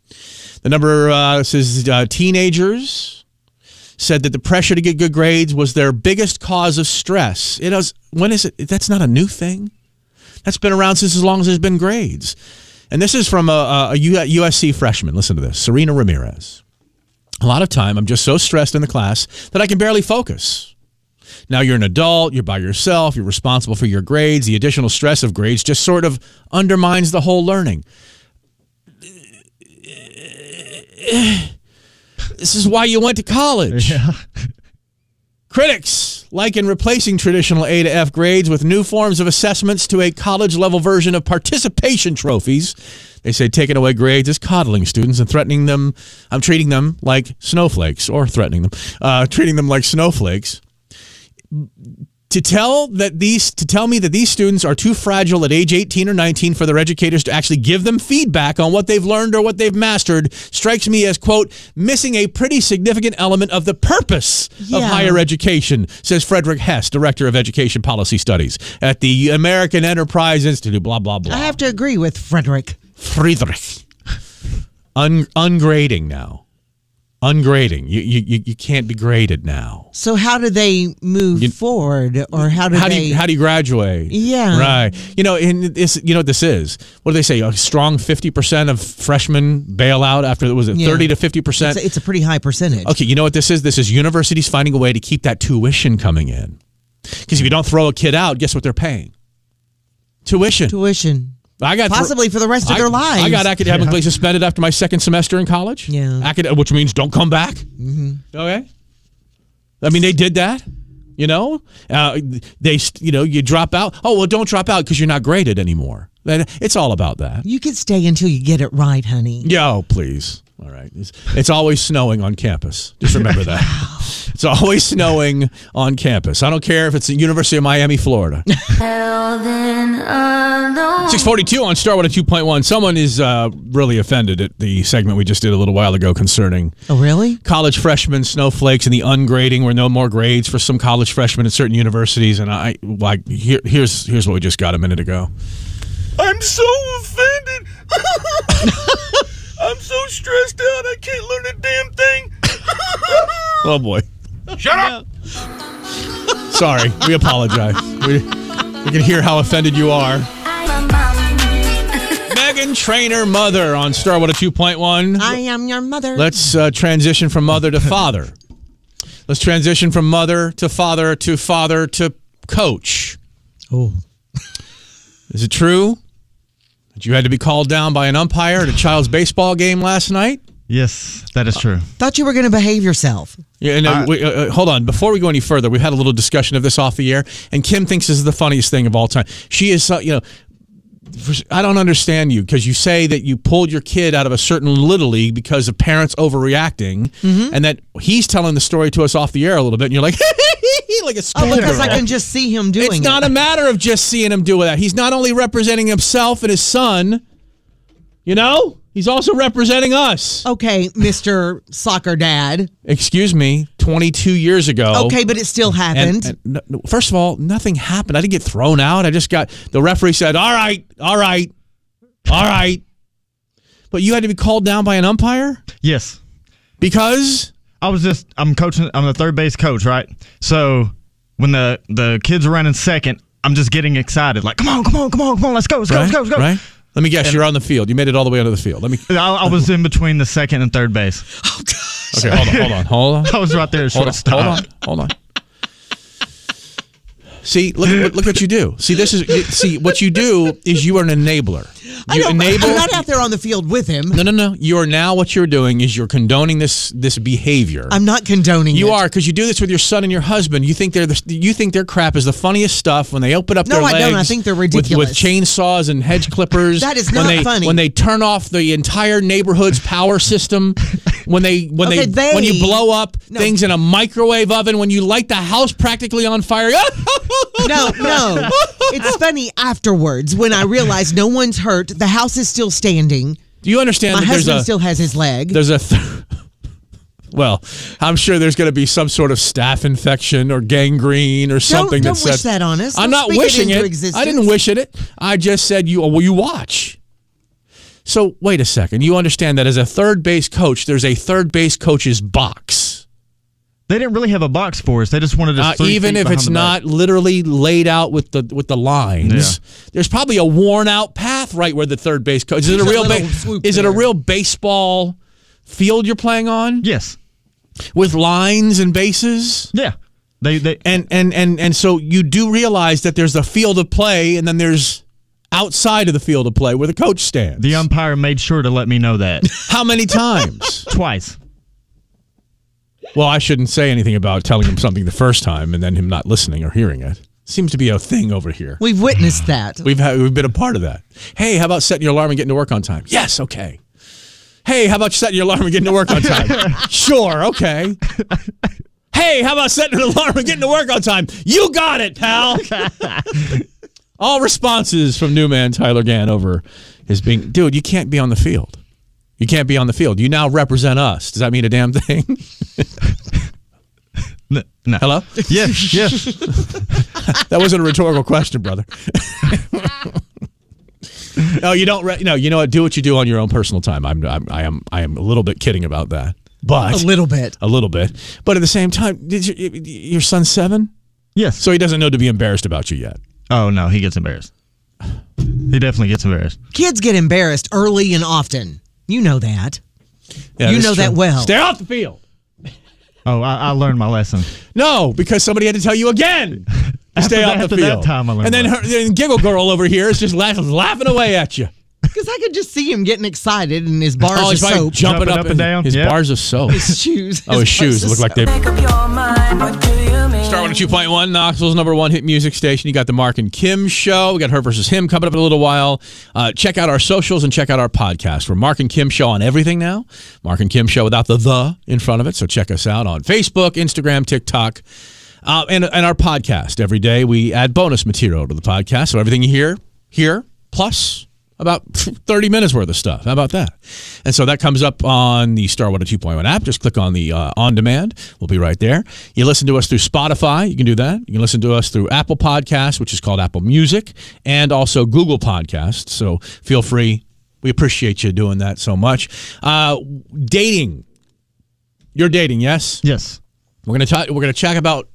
number says teenagers said that the pressure to get good grades was their biggest cause of stress. When is it? That's not a new thing. That's been around since as long as there's been grades. And this is from a USC freshman. Listen to this. Serena Ramirez. A lot of time, I'm just so stressed in the class that I can barely focus. Now you're an adult, you're by yourself, you're responsible for your grades. The additional stress of grades just sort of undermines the whole learning. This is why you went to college. Yeah. Critics liken replacing traditional A to F grades with new forms of assessments to a college-level version of participation trophies. They say taking away grades is coddling students and treating them like snowflakes, or treating them like snowflakes. To tell me that these students are too fragile at age 18 or 19 for their educators to actually give them feedback on what they've learned or what they've mastered strikes me as, quote, missing a pretty significant element of the purpose of higher education, says Frederick Hess, Director of Education Policy Studies at the American Enterprise Institute, blah, blah, blah. I have to agree with Frederick. Ungrading now. Ungrading. You can't be graded now. So how do they move forward, or how do you graduate? Yeah, right. In this, what this is. What do they say? A strong 50% of freshmen bail out after 30 to 50%. It's a pretty high percentage. Okay, you know what this is? This is universities finding a way to keep that tuition coming in. Because if you don't throw a kid out, guess what they're paying? Tuition. Possibly for the rest of their lives. I got academically suspended after my second semester in college. Yeah. Which means don't come back. Mm-hmm. Okay. I mean, they did that. You drop out. Oh, well, don't drop out because you're not graded anymore. It's all about that. You can stay until you get it right, honey. Yeah, oh, please. All right. It's always snowing on campus. Just remember that. It's always snowing on campus. I don't care if it's the University of Miami, Florida. 642 on Star 102.1. Someone is really offended at the segment we just did a little while ago concerning college freshmen, snowflakes, and the ungrading, where no more grades for some college freshmen at certain universities. And here's what we just got a minute ago. I'm so offended. I'm so stressed out. I can't learn a damn thing. Oh, boy. Shut up. Sorry. We apologize. We can hear how offended you are. Meghan Trainor, mother on Star 102.1. I am your mother. Let's transition from mother to father. Let's transition from mother to father to coach. Oh. Is it true that you had to be called down by an umpire at a child's baseball game last night? Yes, that is true. Thought you were going to behave yourself. Yeah, hold on. Before we go any further, we had a little discussion of this off the air, and Kim thinks this is the funniest thing of all time. She is, I don't understand you, because you say that you pulled your kid out of a certain Little League because of parents overreacting, and that he's telling the story to us off the air a little bit, and you're like, like a school girl. Because I can just see him doing it. It's not a matter of just seeing him do that. He's not only representing himself and his son, he's also representing us. Okay, Mr. Soccer Dad. Excuse me, 22 years ago. Okay, but it still happened. First of all, nothing happened. I didn't get thrown out. The referee said, all right. But you had to be called down by an umpire? Yes. Because? I'm coaching, I'm the third base coach, right? So when the kids are running second, I'm just getting excited. Like, come on, let's go. Right? Let me guess, you're on the field. You made it all the way onto the field. I was in between the second and third base. Oh, gosh. Okay, hold on. I was right there at shortstop. Hold on. See, look what you do. See, what you do is you are an enabler. I'm not out there on the field with him. No. You are now, what you're doing is you're condoning this behavior. I'm not condoning it. You are, because you do this with your son and your husband. You think their crap is the funniest stuff when they open up their legs. No, I don't. I think they're ridiculous. With chainsaws and hedge clippers. That is not funny. When they turn off the entire neighborhood's power system. When you blow up things in a microwave oven. When you light the house practically on fire. No. It's funny afterwards when I realize no one's hurt. The house is still standing. Do you understand My that husband still has his leg. Well, I'm sure there's going to be some sort of staph infection or gangrene or something. Don't wish that on us. I'm not wishing it. I didn't wish it. I just said you watch. So wait a second. You understand that as a third base coach, there's a third base coach's box. They didn't really have a box for us. They just wanted us 3 even feet if it's not literally laid out with the lines. Yeah. There's probably a worn out path right where the third base coach. Is it a real baseball field you're playing on? Yes. With lines and bases? Yeah. And so you do realize that there's a field of play, and then there's outside of the field of play where the coach stands. The umpire made sure to let me know that. How many times? Twice. Well, I shouldn't say anything about telling him something the first time and then him not listening or hearing it. Seems to be a thing over here. We've witnessed that. We've been a part of that. Hey, how about setting your alarm and getting to work on time? Yes, okay. Hey, how about setting your alarm and getting to work on time? Sure, okay. Hey, how about setting an alarm and getting to work on time? You got it, pal. All responses from new man Tyler Gann over his being, dude, you can't be on the field. You can't be on the field. You now represent us. Does that mean a damn thing? No. Hello? Yes. That wasn't a rhetorical question, brother. No, you don't. No, you know what? Do what you do on your own personal time. I am a little bit kidding about that. but A little bit. But at the same time, your son's 7? Yes. So he doesn't know to be embarrassed about you yet. Oh, no, he gets embarrassed. He definitely gets embarrassed. Kids get embarrassed early and often. You know that. Yeah, You that's know that true. well. Stay off the field. Oh, I learned my lesson. No, because somebody had to tell you again to stay off the after field. that time I learned and then my then Giggle Girl over here is just laughing away at you. Because I could just see him getting excited and his bars Oh, of he's probably soap. jumping up and down. His Yep. bars of soap. His shoes. Oh, his shoes look like they. Make up your mind, what do you mean? Star 102.1, Knoxville's #1 hit music station. You got the Mark and Kim show. We got Her versus Him coming up in a little while. Check out our socials and check out our podcast. We're Mark and Kim show on everything now. Mark and Kim show without the in front of it. So check us out on Facebook, Instagram, TikTok, and our podcast. Every day we add bonus material to the podcast. So everything you hear here, plus about 30 minutes worth of stuff. How about that? And so that comes up on the Star 102.1 app. Just click on the on demand. We'll be right there. You listen to us through Spotify. You can do that. You can listen to us through Apple Podcasts, which is called Apple Music, and also Google Podcasts. So feel free. We appreciate you doing that so much. Dating. You're dating, yes? Yes. We're gonna chat about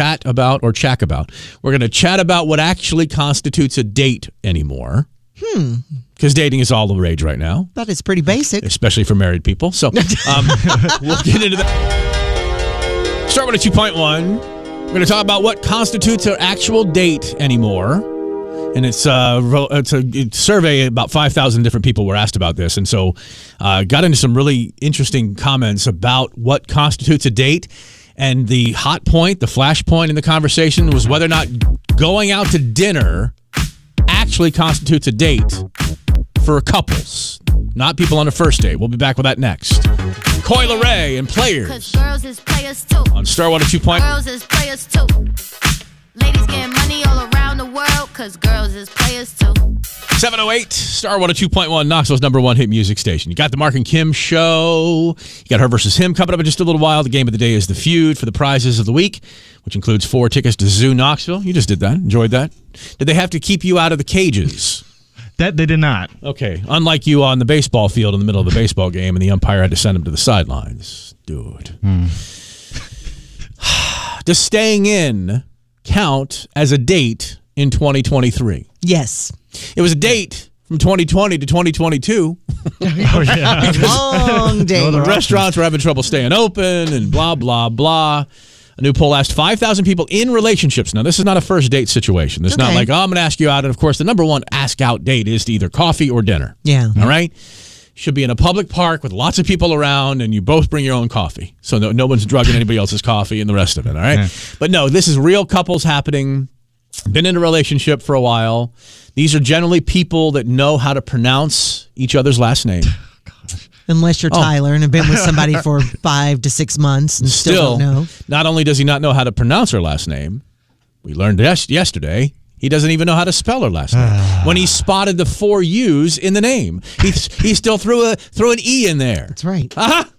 what actually constitutes a date anymore. Because dating is all the rage right now, That is pretty basic. especially for married people. So we'll get into that. Start with a 2.1. We're going to talk about what constitutes an actual date anymore. And it's a survey. About 5,000 different people were asked about this. And so got into some really interesting comments about what constitutes a date. And the hot point, the flashpoint in the conversation was whether or not going out to dinner actually constitutes a date for couples, not people on a first date. We'll be back with that next. Coi Leray and Players Girls is players too. on Star 102.1. Girls is players too. Ladies getting money all around the world because girls is players too. 708, Star 102.1, Knoxville's #1 hit music station. You got the Mark and Kim show. You got Her versus Him coming up in just a little while. The game of the day is The Feud for the prizes of the week, which includes 4 tickets to Zoo Knoxville. You just did that. Enjoyed that. Did they have to keep you out of the cages? That they did not. Okay. Unlike you on the baseball field in the middle of the baseball game and the umpire had to send him to the sidelines. Dude. Does staying in count as a date in 2023? Yes. It was a date from 2020 to 2022. Oh, yeah. Long day. The restaurants were having trouble staying open and blah, blah, blah. A new poll asked 5,000 people in relationships. Now, this is not a first date situation. It's not Okay. like, oh, I'm going to ask you out. And, of course, the #1 ask-out date is to either coffee or dinner. Yeah. All right? Should be in a public park with lots of people around, and you both bring your own coffee. So no one's drugging anybody else's coffee and the rest of it, all right? Yeah. But, no, this is real couples happening. Been in a relationship for a while. These are generally people that know how to pronounce each other's last name. Unless you're Tyler and have been with somebody for 5 to 6 months and still don't know. Not only does he not know how to pronounce her last name, we learned yesterday, he doesn't even know how to spell her last name. When he spotted the 4 U's in the name, he still threw an E in there. That's right.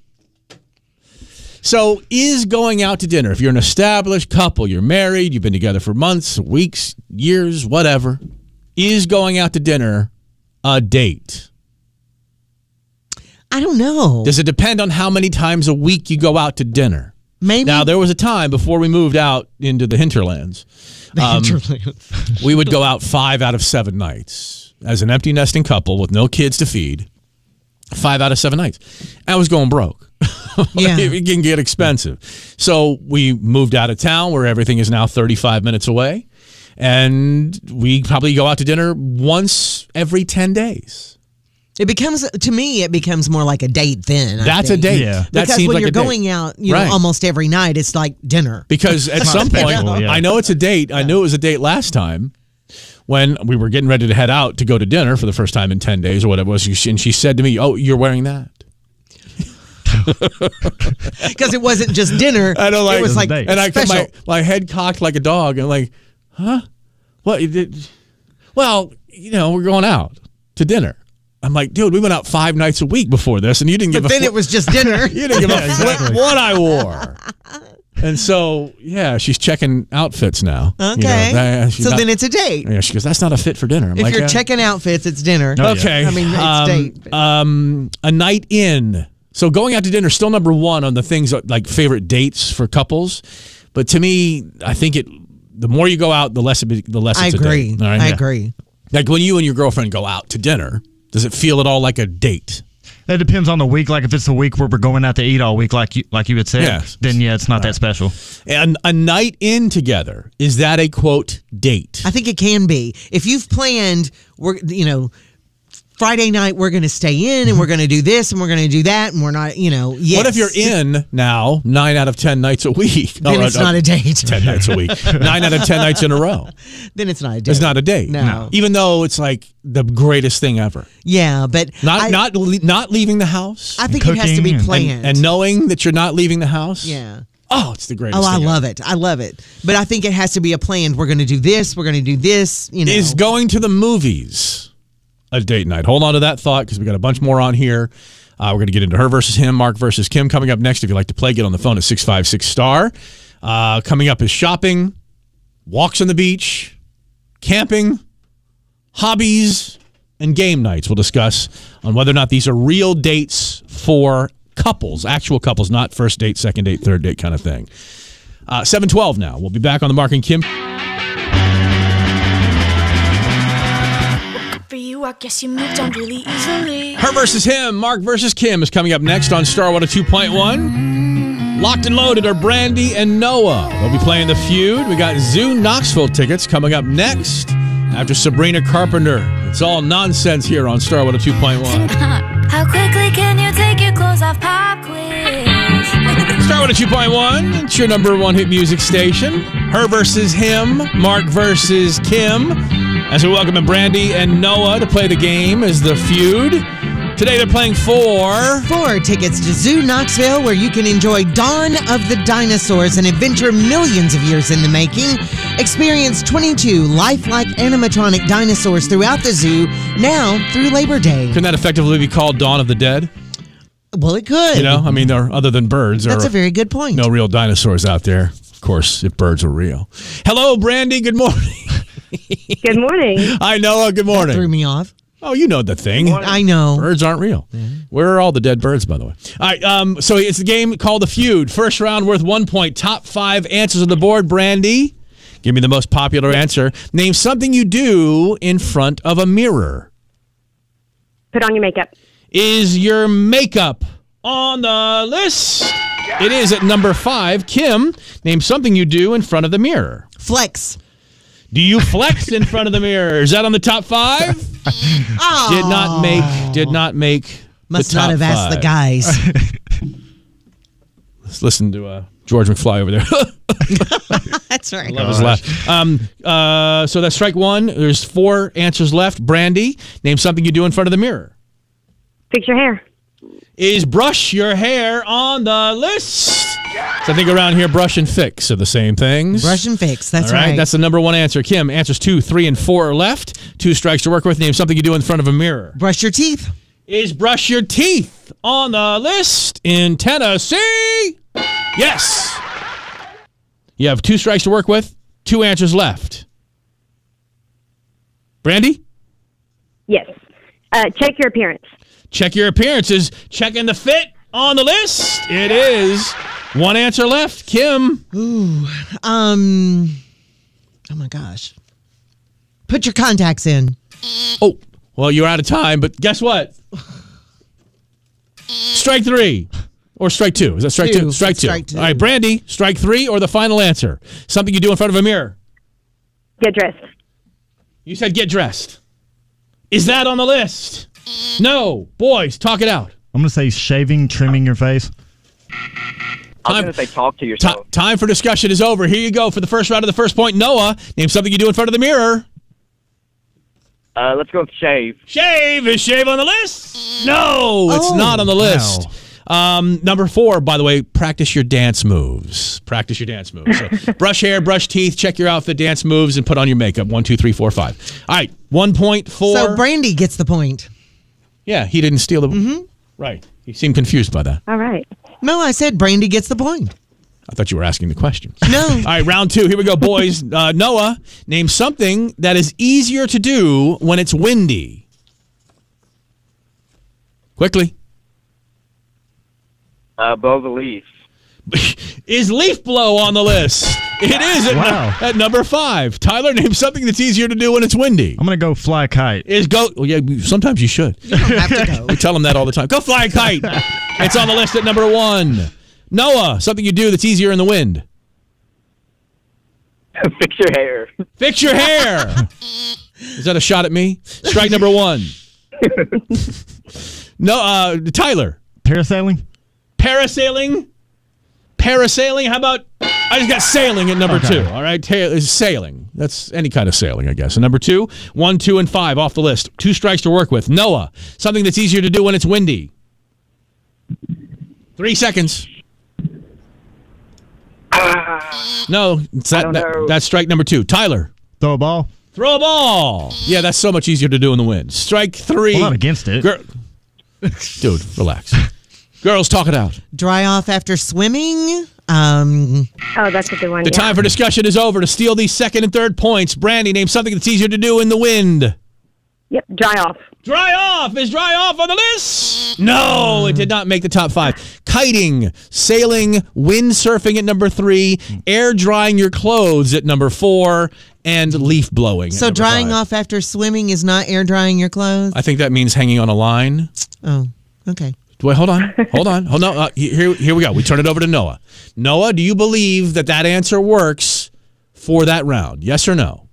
So is going out to dinner, if you're an established couple, you're married, you've been together for months, weeks, years, whatever, is going out to dinner a date? I don't know. Does it depend on how many times a week you go out to dinner? Maybe. Now, there was a time before we moved out into the hinterlands. We would go out 5 out of 7 nights. As an empty nesting couple with no kids to feed, 5 out of 7 nights. I was going broke. Yeah. It can get expensive. So we moved out of town where everything is now 35 minutes away. And we probably go out to dinner once every 10 days. It becomes, to me, it becomes more like a date then. I That's a think. date. Yeah. That Because seems when like you're a date. going out, Right. almost every night, it's like dinner. Because at some point, Yeah. I know it's a date. I knew it was a date last time when we were getting ready to head out to go to dinner for the first time in 10 days or whatever it was. And she said to me, "Oh, you're wearing that." Because it wasn't just dinner. I don't like it was like date. and I kept special. my head cocked like a dog and like, huh? What? You did? Well, we're going out to dinner. I'm like, dude, we went out 5 nights a week before this, and you didn't give But a then it was just dinner. you didn't give a flip exactly. what I wore. And so, yeah, she's checking outfits now. Okay. She's So not- then it's a date. yeah, she goes, that's not a fit for dinner. I'm If like, you're yeah. checking outfits, it's dinner. Oh, yeah. Okay. I mean, it's date. A night in So going out to dinner is still number one on the things like favorite dates for couples. But to me, I think the more you go out, the less it's I agree. a date. All right? I agree. Like when you and your girlfriend go out to dinner, does it feel at all like a date? It depends on the week. Like if it's a week where we're going out to eat all week, like you had said, Yes. then yeah, it's not that special. And a night in together, is that a quote date? I think it can be. If you've planned, Friday night we're going to stay in and we're going to do this and we're going to do that and we're not, yes. What if you're in now 9 out of 10 nights a week? Then it's not a date. 10 nights a week. 9 out of 10 nights in a row. Then it's not a date. It's not a date. No. Even though it's like the greatest thing ever. Yeah, but Not leaving the house. I think it has to be planned. And knowing that you're not leaving the house. Yeah. Oh, it's the greatest I thing love ever. it. I love it. But I think it has to be a planned. We're going to do this. We're going to do this. Is going to the movies a date night? Hold on to that thought because we got a bunch more on here. We're going to get into her versus him, Mark versus Kim. Coming up next, if you'd like to play, get on the phone at 656-STAR. Coming up is shopping, walks on the beach, camping, hobbies, and game nights. We'll discuss on whether or not these are real dates for couples, actual couples, not first date, second date, third date kind of thing. 7:12 now. We'll be back on the Mark and Kim. For you, I guess you moved on really easily. Her versus him, Mark versus Kim is coming up next on Star 102.1. Locked and loaded are Brandy and Noah. They'll be playing The Feud. We got Zoo Knoxville tickets coming up next after Sabrina Carpenter. It's all nonsense here on Star 102.1. How quickly can you take your clothes off, Pop Quiz? Star 102.1, it's your number one hit music station. Her versus him, Mark versus Kim. As we welcome in Brandy and Noah to play the game as The Feud. Today they're playing for 4 tickets to Zoo Knoxville, where you can enjoy Dawn of the Dinosaurs, an adventure millions of years in the making. Experience 22 lifelike animatronic dinosaurs throughout the zoo, now through Labor Day. Couldn't that effectively be called Dawn of the Dead? Well, it could. I mean, other than birds, That's there a very good point. no real dinosaurs out there. Of course, if birds were real. Hello, Brandy. Good morning. Good morning. Hi, Noah. Good morning. Threw me off. Oh, you know the thing. I know. Birds aren't real. Where are all the dead birds, by the way? All right, so it's a game called The Feud. First round worth 1 point. Top 5 answers on the board. Brandy, give me the most popular answer. Name something you do in front of a mirror. Put on your makeup. Is your makeup on the list? It is at number 5. Kim, name something you do in front of the mirror. Flex. Do you flex in front of the mirror? Is that on the top 5? Oh. Did not make Must the top not have asked 5. the guys. Let's listen to George McFly over there. That's right. Love his laugh. So that's strike 1. There's 4 answers left. Brandy, name something you do in front of the mirror. Fix your hair. Is brush your hair on the list? So I think around here, brush and fix are the same things. Brush and fix. That's All right. right. That's the number 1 answer. Kim, answers 2, 3, and 4 are left. 2 strikes to work with. Name something you do in front of a mirror. Brush your teeth. Is brush your teeth on the list in Tennessee? Yes. You have 2 strikes to work with. 2 answers left. Brandy? Yes. Check your appearance. Check your appearance. Is checking the fit on the list? It is. 1 answer left. Kim? Ooh. Oh my gosh. Put your contacts in. Oh, well, you're out of time, but guess what? Strike 3. Or strike 2. Is that strike 2? Strike 2. Strike 2. All right, Brandy, strike 3 or the final answer? Something you do in front of a mirror. Get dressed. You said get dressed. Is that on the list? No. Boys, talk it out. I'm going to say shaving, trimming your face. I was going to say talk to yourself. Time for discussion is over. Here you go for the first round of the first point. Noah, name something you do in front of the mirror. Let's go with shave. Shave. Is shave on the list? No, it's not on the list. Number 4, by the way, practice your dance moves. Practice your dance moves. So brush hair, brush teeth, check your outfit, dance moves, and put on your makeup. 1, 2, 3, 4, 5. All right, 1 point for... So Brandy gets the point. Yeah, he didn't steal the... Right. He seemed confused by that. All right. No, I said Brandy gets the point. I thought you were asking the question. No. All right, round 2. Here we go, boys. Noah, name something that is easier to do when it's windy. Quickly. Blow the leaf. Is leaf blow on the list? It is at number 5. Tyler, name something that's easier to do when it's windy. I'm going to go fly a kite. Well, yeah, sometimes you should. You don't have to go. We tell them that all the time. Go fly a kite. It's on the list at number 1. Noah, something you do that's easier in the wind. Fix your hair. Fix your hair. Is that a shot at me? Strike number 1. No, Tyler. Parasailing? Parasailing? How about, I just got sailing at number 2. All right, sailing. That's any kind of sailing, I guess. And number 2, 1, 2, and 5 off the list. 2 strikes to work with. Noah, something that's easier to do when it's windy. 3 seconds. No, that's strike number 2. Tyler. Throw a ball. Throw a ball. Yeah, that's so much easier to do in the wind. Strike 3. I'm not against it. Dude, relax. Girls, talk it out. Dry off after swimming. Oh, that's a good one. The time for discussion is over. To steal these second and third points, Brandy, name something that's easier to do in the wind. Yep, dry off. Dry off. Is dry off on the list? No, it did not make the top 5. Kiting, sailing, windsurfing at number 3, air drying your clothes at number 4, and leaf blowing. So drying off after swimming is not air drying your clothes? I think that means hanging on a line. Oh, okay. Wait, hold on. Oh, no. Here we go. We turn it over to Noah. Noah, do you believe that answer works for that round? Yes or no?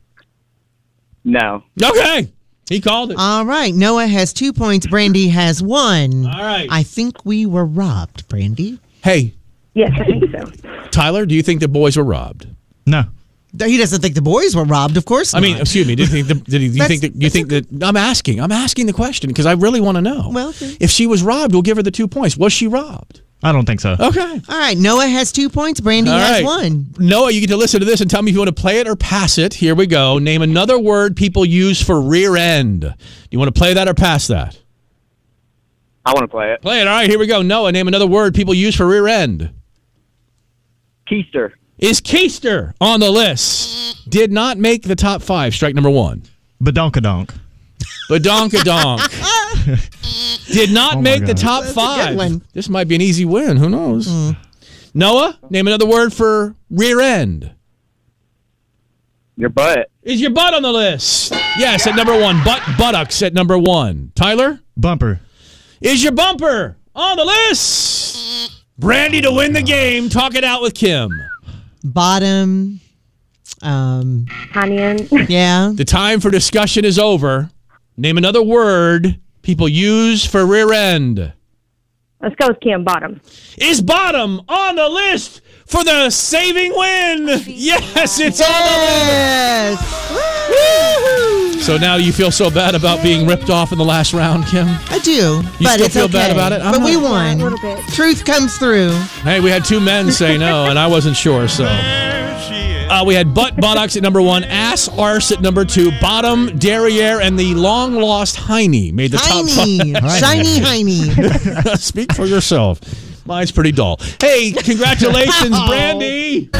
No. Okay. He called it. All right. Noah has 2 points. Brandy has 1. All right. I think we were robbed, Brandy. Hey. Yes, I think so. Tyler, do you think the boys were robbed? No. He doesn't think the boys were robbed, of course not. I mean, excuse me. Do you think that I'm asking the question because I really want to know. Well, okay. If she was robbed, we'll give her the 2 points. Was she robbed? I don't think so. Okay. All right. Noah has 2 points. Brandy has 1. Noah, you get to listen to this and tell me if you want to play it or pass it. Here we go. Name another word people use for rear end. Do you want to play that or pass that? I want to play it. Play it. All right. Here we go. Noah, name another word people use for rear end. Keister. Is keister on the list? Did not make the top 5. Strike number 1. Badonkadonk. Badonkadonk. Did not make the top 5. This might be an easy win. Who knows? Noah, name another word for rear end. Your butt. Is your butt on the list? Yes, at number 1. Buttocks at number 1. Tyler? Bumper. Is your bumper on the list? Brandy to win the game. Talk it out with Kim. Bottom. Onion. Yeah. The time for discussion is over. Name another word people use for rear end. Let's go with Kim. Bottom. Is bottom on the list for the saving win? Yes, it's on the list. Woo-hoo. So now you feel so bad about being ripped off in the last round, Kim? I do. You but still it's feel okay. bad about it? But we won. A little bit. Truth comes through. Hey, we had 2 men say no, and I wasn't sure, so. We had buttocks at number 1, ass, arse at number 2, bottom, derriere, and the long-lost hiney made the top 5. Shiny hiney. Speak for yourself. Mine's pretty dull. Hey, congratulations, Brandy.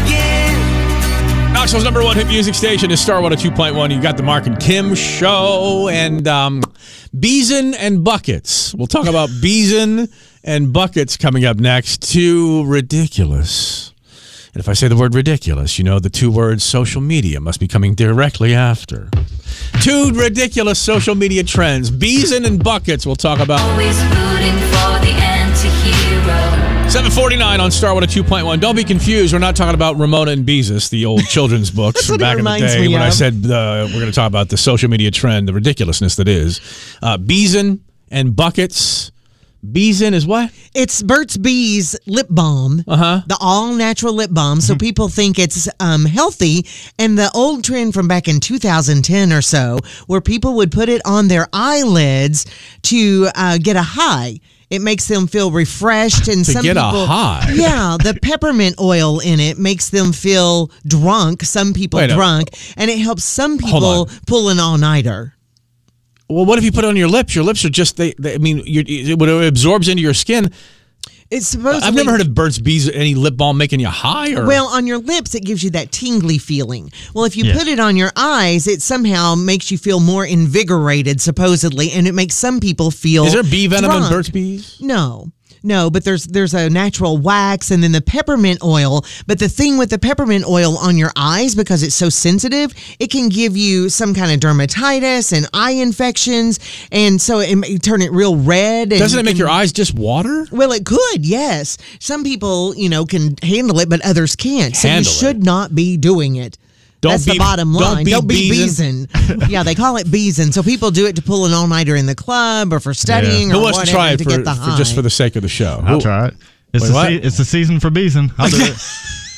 Knoxville's number 1 hit music station is Star 102.1. You got the Mark and Kim show and Beeson and Buckets. We'll talk about Beeson and Buckets coming up next. 2 ridiculous. And if I say the word ridiculous, you know the 2 words social media must be coming directly after. 2 ridiculous social media trends. Beeson and Buckets we'll talk about. Always rooting for the anti-hero. 7:49 on Star 102.1. Don't be confused. We're not talking about Ramona and Beezus, the old children's books from back in the day when I said we're going to talk about the social media trend, the ridiculousness that is. Beeson and Buckets. Beeson is what? It's Burt's Bees lip balm. The all-natural lip balm. So people think it's healthy. And the old trend from back in 2010 or so, where people would put it on their eyelids to get a high. It makes them feel refreshed. And some get people, a high? Yeah, the peppermint oil in it makes them feel drunk. Some people drunk. And it helps some people pull an all-nighter. Well, what if you put it on your lips? Your lips are just, it absorbs into your skin. It's supposedly... I've never heard of Burt's Bees, any lip balm making you high. Or... Well, on your lips, it gives you that tingly feeling. Well, if you put it on your eyes, it somehow makes you feel more invigorated, supposedly, and it makes some people feel Is there bee venom drunk. in Burt's Bees? No. No, but there's a natural wax and then the peppermint oil. But the thing with the peppermint oil on your eyes, because it's so sensitive, it can give you some kind of dermatitis and eye infections. And so it may turn it real red. And Doesn't it make your eyes just water? Well, it could, yes. Some people, can handle it, but others can't. So you should not be doing it. That's the bottom line. Don't be beezing. Yeah, they call it beezing. So people do it to pull an all-nighter in the club or for studying Who or wants whatever to try it get the high. just for the sake of the show? I'll try it. It's the season for beezing. I'll do it.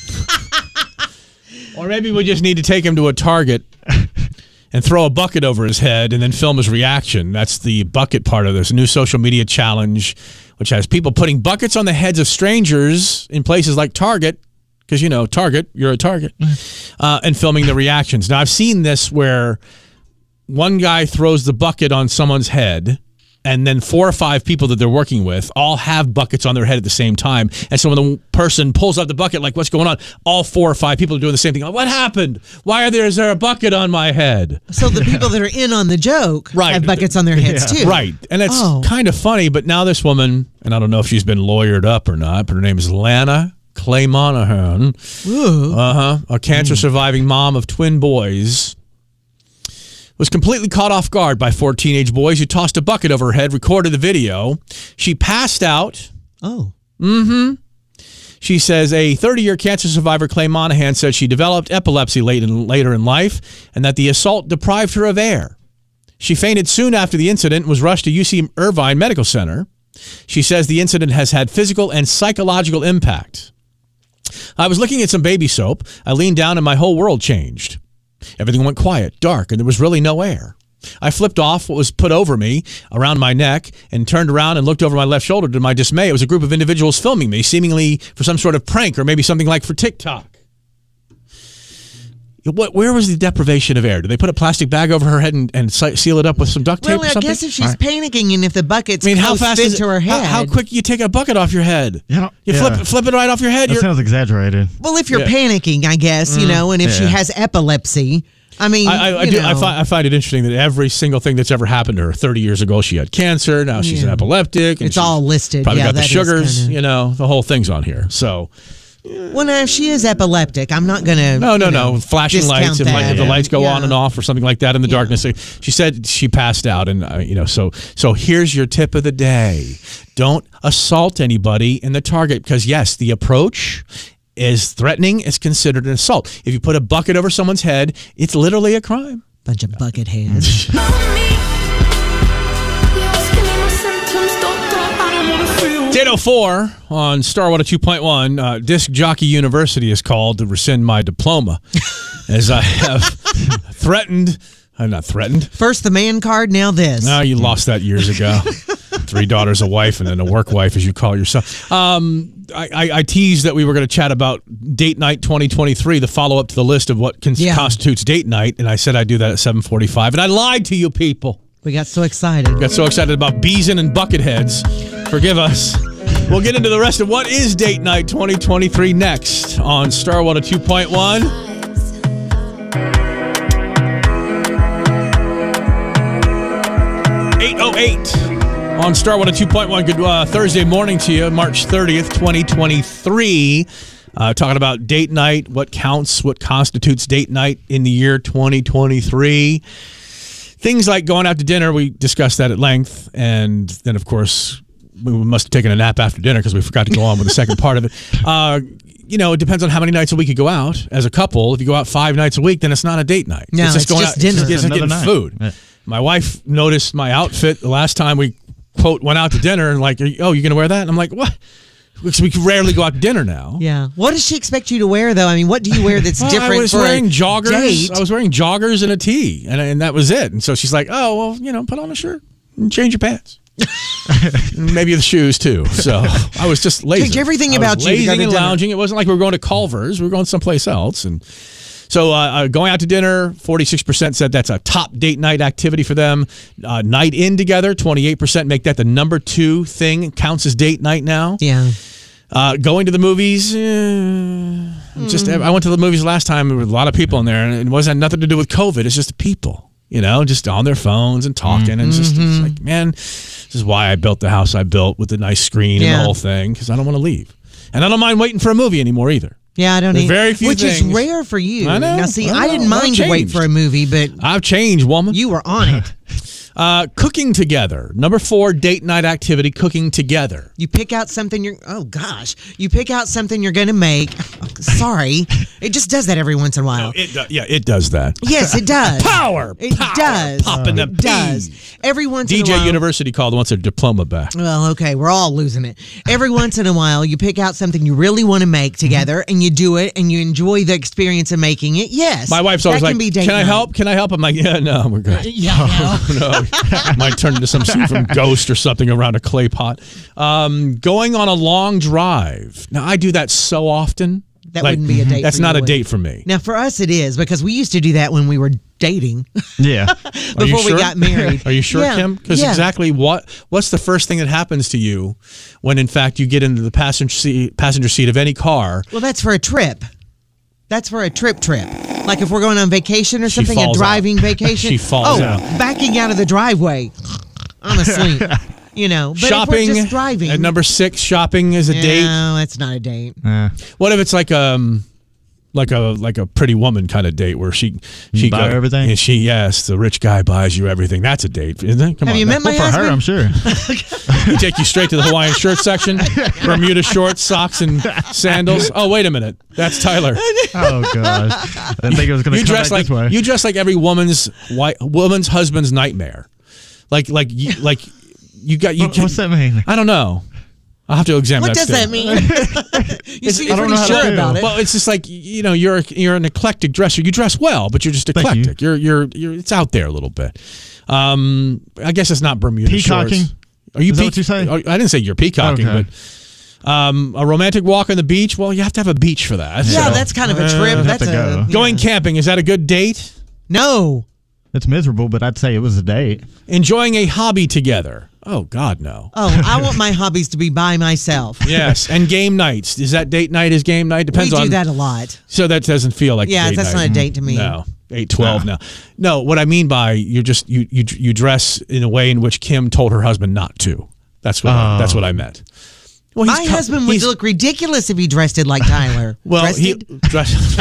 Or maybe we just need to take him to a Target and throw a bucket over his head and then film his reaction. That's the bucket part of this new social media challenge, which has people putting buckets on the heads of strangers in places like Target. Because, Target, you're a target, and filming the reactions. Now, I've seen this where one guy throws the bucket on someone's head, and then 4 or 5 people that they're working with all have buckets on their head at the same time. And so when the person pulls up the bucket, like, what's going on? All 4 or 5 people are doing the same thing. Like, what happened? Why is there a bucket on my head? So the people that are in on the joke have buckets on their heads, too. Right. And it's kind of funny, but now this woman, and I don't know if she's been lawyered up or not, but her name is Lana Clay Monahan, a cancer-surviving mom of twin boys, was completely caught off guard by 4 teenage boys who tossed a bucket over her head, recorded the video. She passed out. Oh. She says a 30-year cancer survivor, Clay Monahan, said she developed epilepsy later in life and that the assault deprived her of air. She fainted soon after the incident and was rushed to UC Irvine Medical Center. She says the incident has had physical and psychological impact. I was looking at some baby soap. I leaned down and my whole world changed. Everything went quiet, dark, and there was really no air. I flipped off what was put over me around my neck and turned around and looked over my left shoulder. To my dismay, it was a group of individuals filming me, seemingly for some sort of prank or maybe something like for TikTok. Where was the deprivation of air? Did they put a plastic bag over her head and seal it up with some duct tape or something? Well, I guess if she's panicking and if the bucket's how fast fit to her head. How quick you take a bucket off your head? You flip it right off your head. That sounds exaggerated. Well, if you're panicking, I guess, and if she has epilepsy, I mean, I find it interesting that every single thing that's ever happened to her, 30 years ago, she had cancer. Now she's an epileptic. And it's all listed. Probably got the sugars, the whole thing's on here. So... Well, now, if she is epileptic, I'm not going to... No. Flashing lights, if the lights go on and off or something like that in the darkness. She said she passed out, and, so here's your tip of the day. Don't assault anybody in the Target, because, yes, the approach is threatening. It's considered an assault. If you put a bucket over someone's head, it's literally a crime. Bunch of bucket heads. 804 on Star 102.1. Disc Jockey University is called to rescind my diploma, as I have threatened. I'm not threatened. First the man card, now this. No, you lost that years ago. 3 daughters, a wife, and then a work wife, as you call yourself. I teased that we were going to chat about Date Night 2023, the follow-up to the list of what constitutes date night, and I said I'd do that at 7:45, and I lied to you people. We got so excited. Got so excited about beezing and bucket heads. Forgive us. We'll get into the rest of what is Date Night 2023 next on Star 102.1. On Star 102.1. Good Thursday morning to you, March 30th, 2023. Talking about date night, what counts, what constitutes date night in the year 2023. Things like going out to dinner, we discussed that at length. And then, of course, we must have taken a nap after dinner because we forgot to go on with the second part of it. It depends on how many nights a week you go out as a couple. If you go out 5 nights a week, then it's not a date night. No, it's just dinner. It's just getting food. Yeah. My wife noticed my outfit the last time we, quote, went out to dinner and like, oh, you're going to wear that? And I'm like, what? Because we rarely go out to dinner now. Yeah. What does she expect you to wear, though? I mean, what do you wear that's different? I was for wearing a joggers. Date? I was wearing joggers and a tee, and that was it. And so she's like, oh, well, put on a shirt and change your pants. Maybe the shoes, too. So I was just lazy. Change everything about you. Lazing and lounging. It wasn't like we were going to Culver's. We were going someplace else. And so going out to dinner, 46% said that's a top date night activity for them. Night in together, 28% make that the number 2 thing. Counts as date night now. Yeah. Going to the movies, I went to the movies last time with a lot of people in there, and it wasn't nothing to do with COVID. It's just people, just on their phones and talking, and it's like, man, This is why I built the house I built with the nice screen and the whole thing, because I don't want to leave. And I don't mind waiting for a movie anymore either. Yeah, I don't There's either. very few Which things. is rare for you. I know. Now, see, I I know. didn't mind to wait for a movie, but I've changed, woman. you were on it. Cooking together. Number 4, date night activity, cooking together. You pick out something you pick out something you're going to make. Sorry. It just does that every once in a while. It does that. Yes, it does. Power. It does. Popping the It does. Every once in a DJ while. University called and wants their diploma back. Well, okay, we're all losing it. Every once in a while, you pick out something you really want to make together, and you do it, and you enjoy the experience of making it. Yes, My wife's always that like, can be date can I night. help? Can I help? I'm like, yeah, no, we're good. No. Might turn into some scene from Ghost or something around a clay pot. Going on a long drive. Now, I do that so often. That wouldn't be a date. That's for not you, a would date it? for me. Now, for us, it is because we used to do that when we were dating. Yeah. Before we got married. Are you sure, Yeah, Kim? Because yeah. exactly what's the first thing that happens to you when, in fact, you get into the passenger seat of any car? Well, that's for a trip. That's for a trip. Like if we're going on vacation or something, a falls driving out. vacation. She falls out. Backing out of the driveway. I'm asleep. But Shopping if we're just driving. at number 6. Shopping is a date. No, that's not a date. What if it's like a pretty woman kind of date where she buy her everything? And the rich guy buys you everything. That's a date, isn't it? Come Have on, you now. met my For husband? her, I'm sure. He take you straight to the Hawaiian shirt section, Bermuda shorts, socks, and sandals. Oh, wait a minute, that's Tyler. Oh gosh, I didn't think it was going to come back this way. You dress like every woman's husband's nightmare. Like you got you. What's that mean? I don't know. I'll have to examine What does still. that mean? You seem I don't pretty know how to sure feel. about it. Well, it's just like you're an eclectic dresser. You dress well, but you're just Thank you. eclectic. You're it's out there a little bit. I guess it's not Bermuda Peacocking? shorts. Are you Is that what you say? I didn't say you're peacocking, Okay. but a romantic walk on the beach. Well, you have to have a beach for that. Yeah, so. that's kind of a trip. I'd have That's to go. Going camping, is that a good date? No. It's miserable, but I'd say it was a date. Enjoying a hobby together. Oh God, no. Oh, I want my hobbies to be by myself. Yes, and game nights. Is that date night? Is game night? Depends We do on that a lot. So that doesn't feel like Yeah, date that's night. not a date to me. No, 8:12 now. No, what I mean by you dress in a way in which Kim told her husband not to. That's what I meant. Well, My husband would look ridiculous if he dressed it like Tyler. Well, he Dressed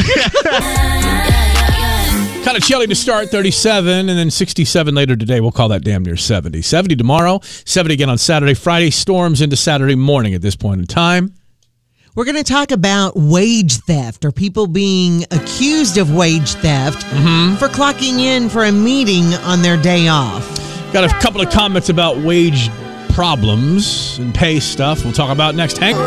kind of chilly to start, 37, and then 67 later today. We'll call that damn near 70. 70 tomorrow, 70 again on Saturday. Friday storms into Saturday morning at this point in time. We're going to talk about wage theft or people being accused of wage theft for clocking in for a meeting on their day off. Got a couple of comments about wage problems and pay stuff. We'll talk about next. Hank?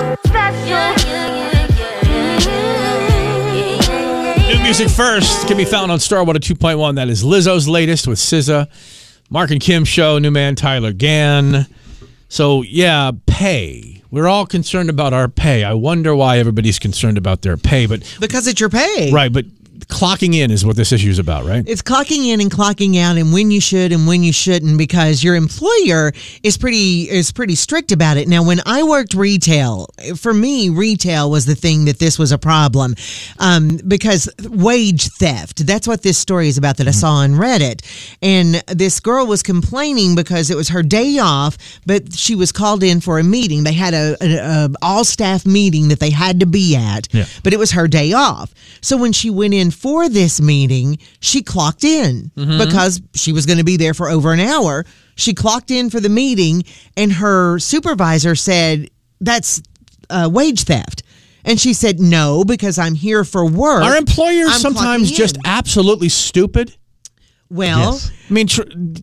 New music first can be found on Starwater 2.1. That is Lizzo's latest with SZA. Mark and Kim show, new man Tyler Gann. So, yeah, pay. We're all concerned about our pay. I wonder why everybody's concerned about their pay. But Because it's your pay. right, but clocking in is what this issue is about, right? It's clocking in and clocking out and when you should and when you shouldn't because your employer is pretty strict about it. Now, when I worked retail, for me, retail was the thing that this was a problem because wage theft, that's what this story is about that I saw on Reddit. And this girl was complaining because it was her day off, but she was called in for a meeting. They had a all-staff meeting that they had to be at, but it was her day off. So when she went in for this meeting, she clocked in because she was going to be there for over an hour. She clocked in for the meeting, and her supervisor said, "That's wage theft." And she said, "No, because I'm here for work." Are employers I'm sometimes clocking just in. absolutely stupid? Well, I mean,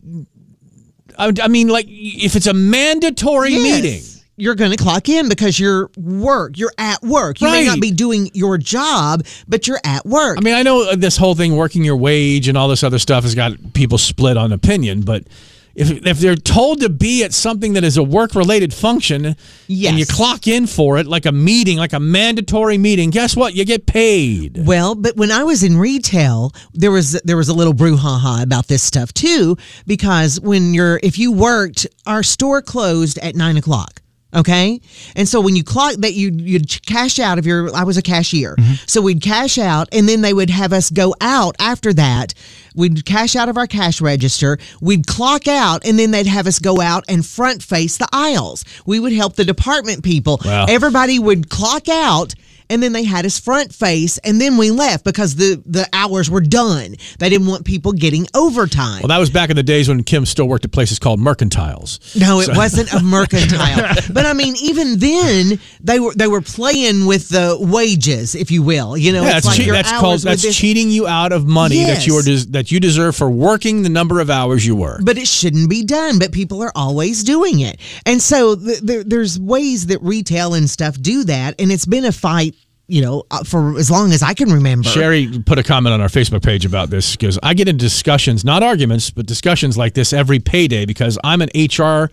I mean, like, if it's a mandatory meeting. You're going to clock in because you're at work. You may not be doing your job, but you're at work. I mean, I know this whole thing, working your wage and all this other stuff has got people split on opinion, but if they're told to be at something that is a work-related function and you clock in for it, like a meeting, like a mandatory meeting, guess what? You get paid. Well, but when I was in retail, there was a little brouhaha about this stuff too, because if you worked, our store closed at 9:00. Okay. And so when you clock that, you'd cash out of I was a cashier. So we'd cash out and then they would have us go out after that. We'd cash out of our cash register. We'd clock out and then they'd have us go out and front face the aisles. We would help the department people. Wow. Everybody would clock out. And then they had us front face, and then we left because the hours were done. They didn't want people getting overtime. Well, that was back in the days when Kim still worked at places called mercantiles. No, it wasn't a mercantile. But I mean, even then, they were playing with the wages, if you will. You know, it's like your hours that's cheating you out of money Yes. that you deserve for working the number of hours you work. But it shouldn't be done. But people are always doing it, and so there's ways that retail and stuff do that, and it's been a fight. You know, for as long as I can remember. Sherry put a comment on our Facebook page about this because I get into discussions, not arguments, but discussions like this every payday because I'm in HR,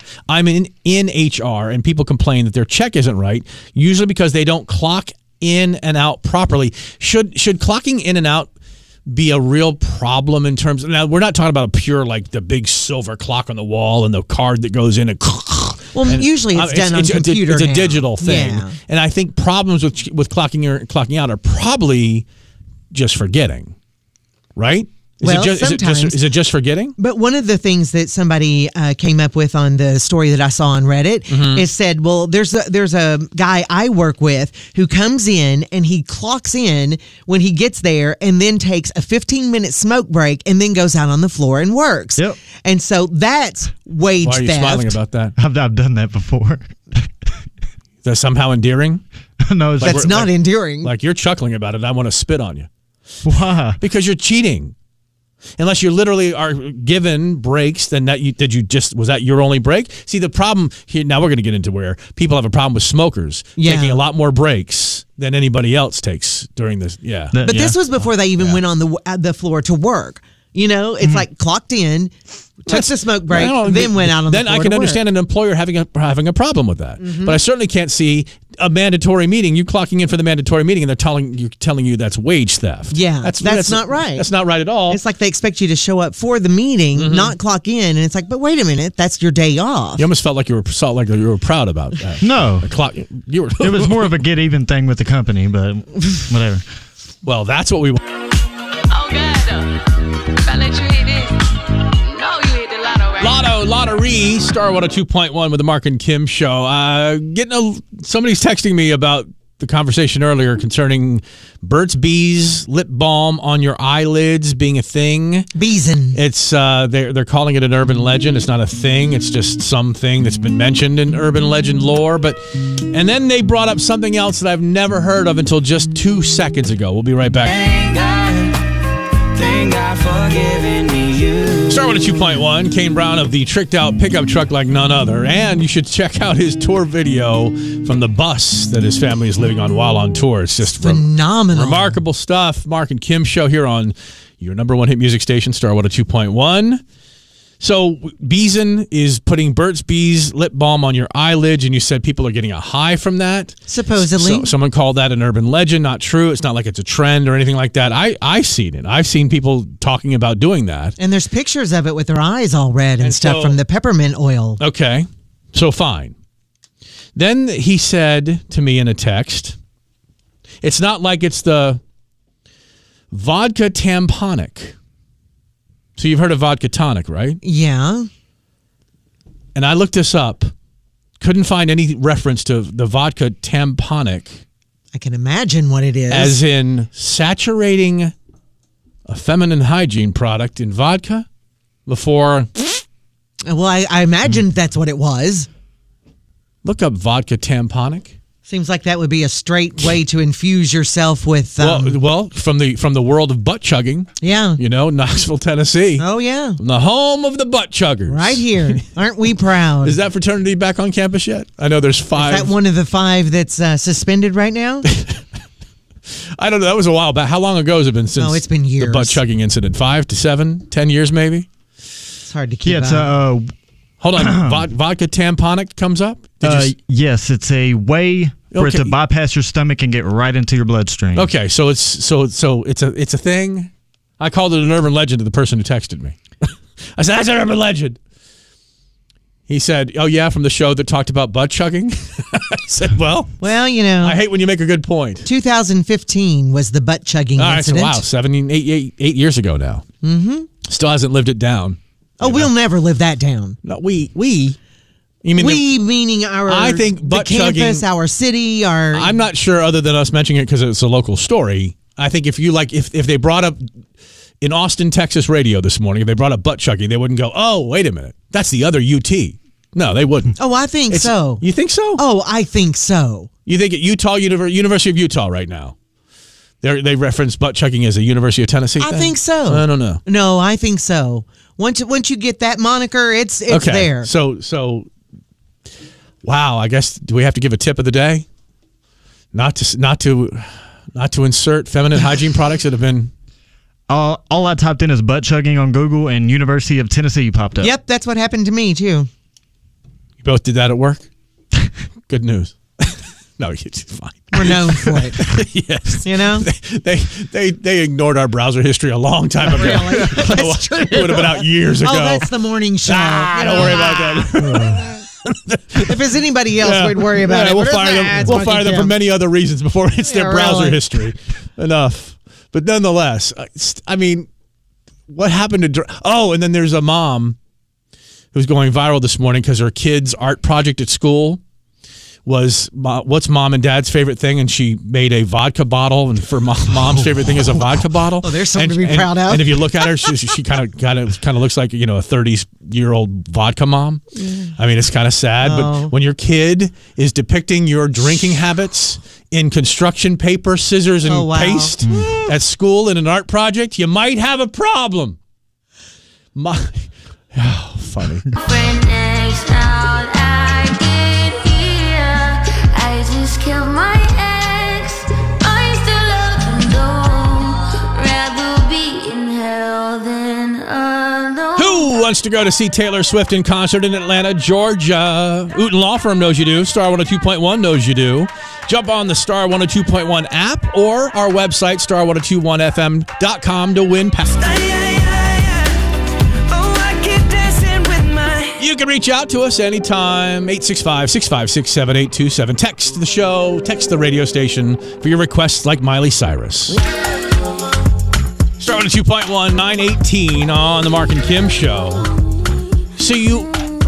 and people complain that their check isn't right, usually because they don't clock in and out properly. Should clocking in and out be a real problem in terms of, now we're not talking about a pure like the big silver clock on the wall and the card that goes in and well, usually it's done on computer. It's a now. digital thing, Yeah. and I think problems with clocking out are probably just forgetting, right? Is it just forgetting? But one of the things that somebody came up with on the story that I saw on Reddit is said, well, there's a guy I work with who comes in and he clocks in when he gets there and then takes a 15-minute smoke break and then goes out on the floor and works. Yep. And so that's wage Why are you theft. smiling about that? I've done that before. That's somehow endearing? No, that's not endearing. Like you're chuckling about it. I want to spit on you. Why? Because you're cheating. Unless you literally are given breaks, then was that your only break? See, the problem here, now we're going to get into where people have a problem with smokers taking a lot more breaks than anybody else takes during this. Yeah. But this was before they even went on the floor to work. You know, it's like clocked in, took the smoke break, then went out on the floor. Then I can understand an employer having a problem with that. But I certainly can't see a mandatory meeting, you clocking in for the mandatory meeting, and they're telling you that's wage theft. Yeah, that's not right. That's not right at all. It's like they expect you to show up for the meeting, not clock in, and it's like, but wait a minute, that's your day off. You almost felt like you were proud about that. No, it was more of a get even thing with the company, but whatever. Well, that's what we want. Oh God, I let you hit this. No, you hit the lotto, right? Lottery, Star 102.1 with the Mark and Kim show. Somebody's texting me about the conversation earlier concerning Burt's Bees lip balm on your eyelids being a thing. Beeson. It's they're calling it an urban legend. It's not a thing. It's just something that's been mentioned in urban legend lore. And then they brought up something else that I've never heard of until just 2 seconds ago. We'll be right back. Thank God for giving me you. Star 102.1, Kane Brown of the Tricked Out Pickup Truck Like None Other. And you should check out his tour video from the bus that his family is living on while on tour. It's just phenomenal. Remarkable stuff. Mark and Kim show here on your number one hit music station, Star 102.1. So Beeson is putting Burt's Bees lip balm on your eyelids, and you said people are getting a high from that. Supposedly. So someone called that an urban legend. Not true. It's not like it's a trend or anything like that. I've seen it. I've seen people talking about doing that. And there's pictures of it with their eyes all red and stuff from the peppermint oil. Okay. So fine. Then he said to me in a text, it's not like it's the vodka tamponic. So you've heard of vodka tonic, right? Yeah. And I looked this up. Couldn't find any reference to the vodka tamponic. I can imagine what it is. As in saturating a feminine hygiene product in vodka before... Well, I imagined that's what it was. Look up vodka tamponic. Seems like that would be a straight way to infuse yourself with. Well, from the world of butt chugging. Yeah. You know, Knoxville, Tennessee. Oh yeah. The home of the butt chuggers. Right here. Aren't we proud? Is that fraternity back on campus yet? I know there's 5. Is that one of the 5 that's suspended right now? I don't know. That was a while back. How long ago has it been since? Oh, it's been years. The butt chugging incident. 5 to 7, 10 years maybe. It's hard to keep. Yeah, it's hold on. Vodka tamponic comes up? Yes, it's a way for it to bypass your stomach and get right into your bloodstream. Okay, so it's a thing. I called it an urban legend to the person who texted me. I said, that's an urban legend. He said, "Oh yeah, from the show that talked about butt chugging." I said, "Well, you know, I hate when you make a good point." 2015 was the butt chugging All right, so incident. wow, 8 years ago now. Mm-hmm. Still hasn't lived it down. Oh, we'll never live that down. No, we. You mean we meaning our? I think butt the campus, chugging, our city, our. I'm not sure, other than us mentioning it because it's a local story. I think if they brought up in Austin, Texas radio this morning, if they brought up butt chugging, they wouldn't go, "Oh, wait a minute, that's the other UT." No, they wouldn't. Oh, I think so. You think so? Oh, I think so. You think at University of Utah right now, they reference butt chugging as a University of Tennessee thing? I think so. I don't know. No, I think so. Once you get that moniker, it's okay. there. So, wow. I guess, do we have to give a tip of the day? Not to insert feminine hygiene products that have been. All I typed in is butt chugging on Google, and University of Tennessee popped up. Yep, that's what happened to me too. You both did that at work? Good news. No, it's fine. We're known for it. Yes. You know? They ignored our browser history a long time ago. Really? That's true. It would have been out years ago. Oh, that's the morning show. Don't worry about that. If it's anybody else, we'd worry about it. We'll fire them for many other reasons before it's their browser history. Enough. But nonetheless, I mean, what happened to... Oh, and then there's a mom who's going viral this morning because her kid's art project at school was what's mom and dad's favorite thing, and she made a vodka bottle, and for mom's favorite thing is a vodka bottle. Oh, there's something to be proud of. And if you look at her, she kind of looks like, you know, a 30-year-old vodka mom. Yeah. I mean, it's kind of sad, but when your kid is depicting your drinking habits in construction paper, scissors, and paste at school in an art project, you might have a problem. Funny. Killed my ex. I still love him though. Rather be in hell than alone. Who wants to go to see Taylor Swift in concert in Atlanta, Georgia? Uten Law Firm knows you do. Star 102.1 knows you do. Jump on the Star 102.1 app or our website, star102.1fm.com to win passes. You can reach out to us anytime, 865-656-7827. Text the show, text the radio station for your requests like Miley Cyrus. Start with a 2.1, 918 on the Mark and Kim show. So you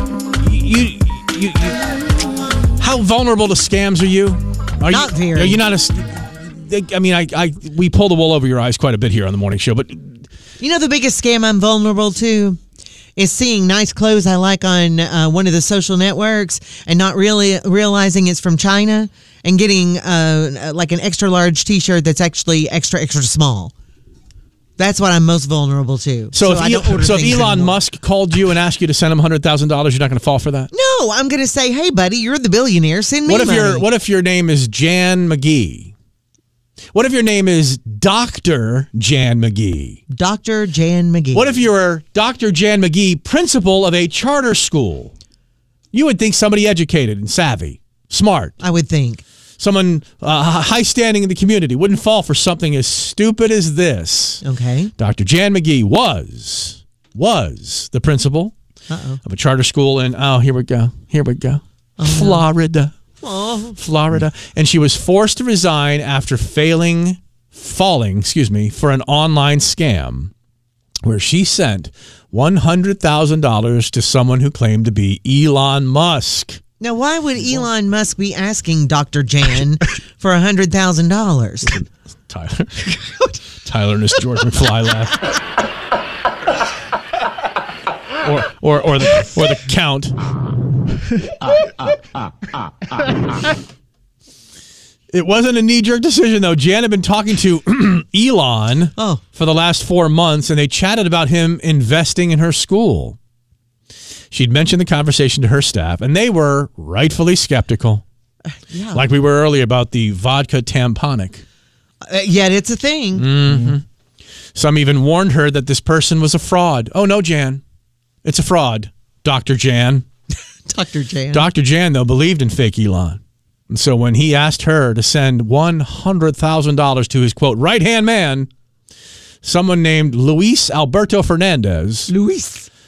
how vulnerable to scams are you? Not very. Are you not I mean, we pull the wool over your eyes quite a bit here on the morning show, but... You know the biggest scam I'm vulnerable to? Is seeing nice clothes I like on one of the social networks and not really realizing it's from China and getting like an extra large t-shirt that's actually extra small. That's what I'm most vulnerable to. So if Elon Musk called you and asked you to send him $100,000, you're not going to fall for that? No, I'm going to say, hey, buddy, you're the billionaire. Send me money. What if your name is Jan McGee? What if your name is Dr. Jan McGee? Dr. Jan McGee. What if you're Dr. Jan McGee, principal of a charter school? You would think somebody educated and savvy, smart. I would think. Someone high standing in the community wouldn't fall for something as stupid as this. Okay. Dr. Jan McGee was the principal of a charter school in, here we go, Florida. Oh. Florida. And she was forced to resign after falling for an online scam where she sent $100,000 to someone who claimed to be Elon Musk. Now, why would Elon Musk be asking Dr. Jan for $100,000? Tyler and his George McFly laugh. Or the Count. It wasn't a knee-jerk decision, though. Jan had been talking to Elon for the last 4 months, and they chatted about him investing in her school. She'd mentioned the conversation to her staff, and they were rightfully skeptical. Yeah. Like we were earlier about the vodka tamponic. Yet it's a thing. Mm-hmm. Some even warned her that this person was a fraud. Oh, no, Jan. It's a fraud, Dr. Jan. Dr. Jan. Dr. Jan, though, believed in fake Elon. And so when he asked her to send $100,000 to his, quote, right-hand man, someone named Luis Alberto Fernandez,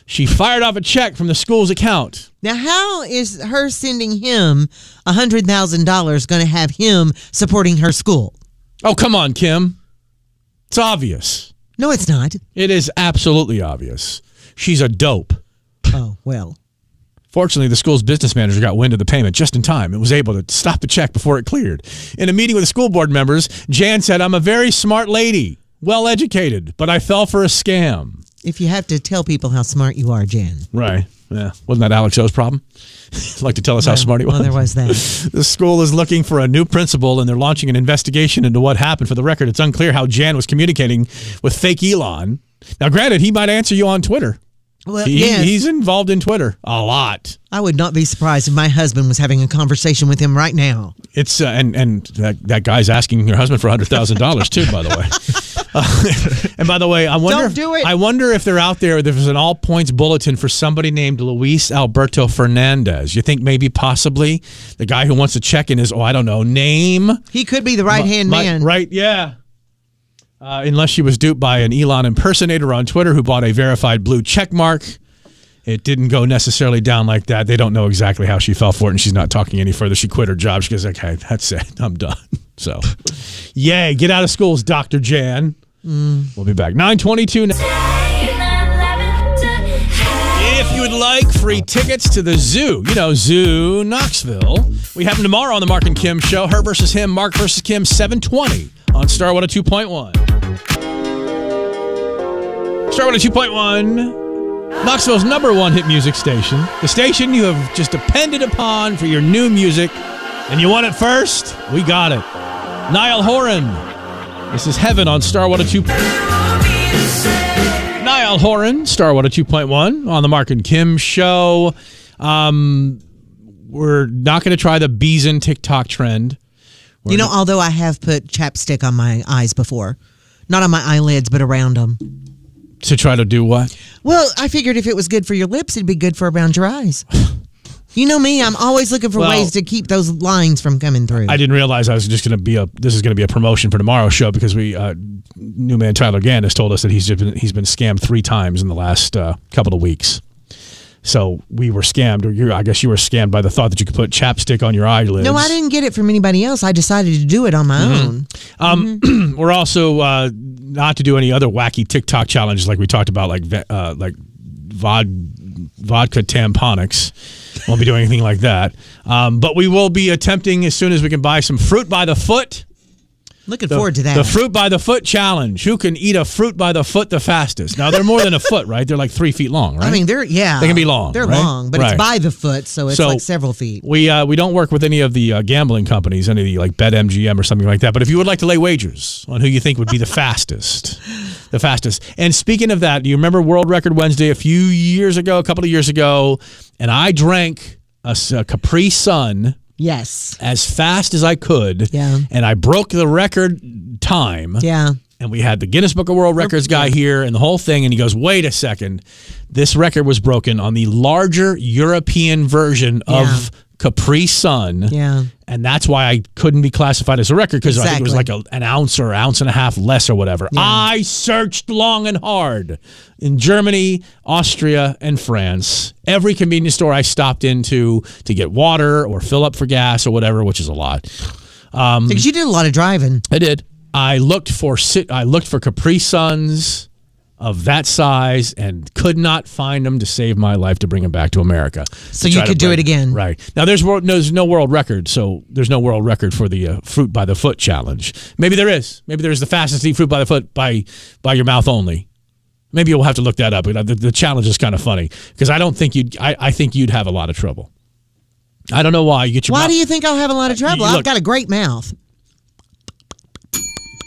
She fired off a check from the school's account. Now, how is her sending him $100,000 going to have him supporting her school? Oh, come on, Kim. It's obvious. No, it's not. It is absolutely obvious. She's a dope. Oh, well. Fortunately, the school's business manager got wind of the payment just in time and was able to stop the check before it cleared. In a meeting with the school board members, Jan said, "I'm a very smart lady, well-educated, but I fell for a scam." If you have to tell people how smart you are, Jan. Right. Yeah. Wasn't that Alex O's problem? Like to tell us how smart he was? Well, there was that. The school is looking for a new principal, and they're launching an investigation into what happened. For the record, it's unclear how Jan was communicating with fake Elon. Now, granted, he might answer you on Twitter. Well, yes. He's involved in Twitter a lot. I would not be surprised if my husband was having a conversation with him right now. It's and that guy's asking your husband for $100,000 too, by the way. And by the way, I wonder. Don't do it. I wonder if they're out there. There's an all points bulletin for somebody named Luis Alberto Fernandez. You think maybe possibly the guy who wants to check in his name? He could be the right hand man. Right? Yeah. Unless she was duped by an Elon impersonator on Twitter who bought a verified blue check mark. It didn't go necessarily down like that. They don't know exactly how she fell for it, and she's not talking any further. She quit her job. She goes, okay, that's it. I'm done. So, yay. Get out of schools, Dr. Jan. We'll be back. 9:22 now. If you would like free tickets to the zoo, Zoo Knoxville, we have them tomorrow on the Mark and Kim Show. Her versus him, Mark versus Kim, 7:20 on Star 102.1. Star 102.1. Knoxville's #1 hit music station. The station you have just depended upon for your new music. And you want it first? We got it. Niall Horan. This is Heaven on Star 102. Niall Horan, Star 102.1 on the Mark and Kim Show. We're not going to try the Beeson TikTok trend. Although I have put chapstick on my eyes before. Not on my eyelids, but around them. To try to do what? Well, I figured if it was good for your lips, it'd be good for around your eyes. You know me, I'm always looking for ways to keep those lines from coming through. I didn't realize I was just going to be this is going to be a promotion for tomorrow's show because new man Tyler Gann has told us that he's been scammed 3 times in the last couple of weeks. So we were scammed, or I guess you were scammed by the thought that you could put chapstick on your eyelids. No, I didn't get it from anybody else. I decided to do it on my own. We're also not to do any other wacky TikTok challenges like we talked about, like vodka tamponics. Won't be doing anything like that. But we will be attempting as soon as we can buy some fruit by the foot. Looking forward to that. The fruit by the foot challenge. Who can eat a fruit by the foot the fastest? Now, they're more than a foot, right? They're like 3 feet long, right? I mean, they can be long. They're right? long, but it's by the foot, so it's like several feet. We don't work with any of the gambling companies, any of the like BetMGM or something like that. But if you would like to lay wagers on who you think would be the fastest. And speaking of that, do you remember World Record Wednesday a couple of years ago, and I drank a Capri Sun. Yes. As fast as I could. Yeah. And I broke the record time. Yeah. And we had the Guinness Book of World Records guy here and the whole thing. And he goes, wait a second. This record was broken on the larger European version of Capri Sun. Yeah. And that's why I couldn't be classified as a record because I think it was like an ounce or ounce and a half less or whatever. Yeah. I searched long and hard in Germany, Austria, and France. Every convenience store I stopped into to get water or fill up for gas or whatever, which is a lot. Because you did a lot of driving. I did. I looked for Capri Suns of that size and could not find them to save my life to bring them back to America. So you could do it again. Right. Now, there's no world record, so there's no world record for the fruit by the foot challenge. Maybe there is. Maybe there is the fastest to eat fruit by the foot by your mouth only. Maybe you'll have to look that up. The challenge is kind of funny because I think you'd have a lot of trouble. I don't know why. Why do you think I'll have a lot of trouble? I've got a great mouth.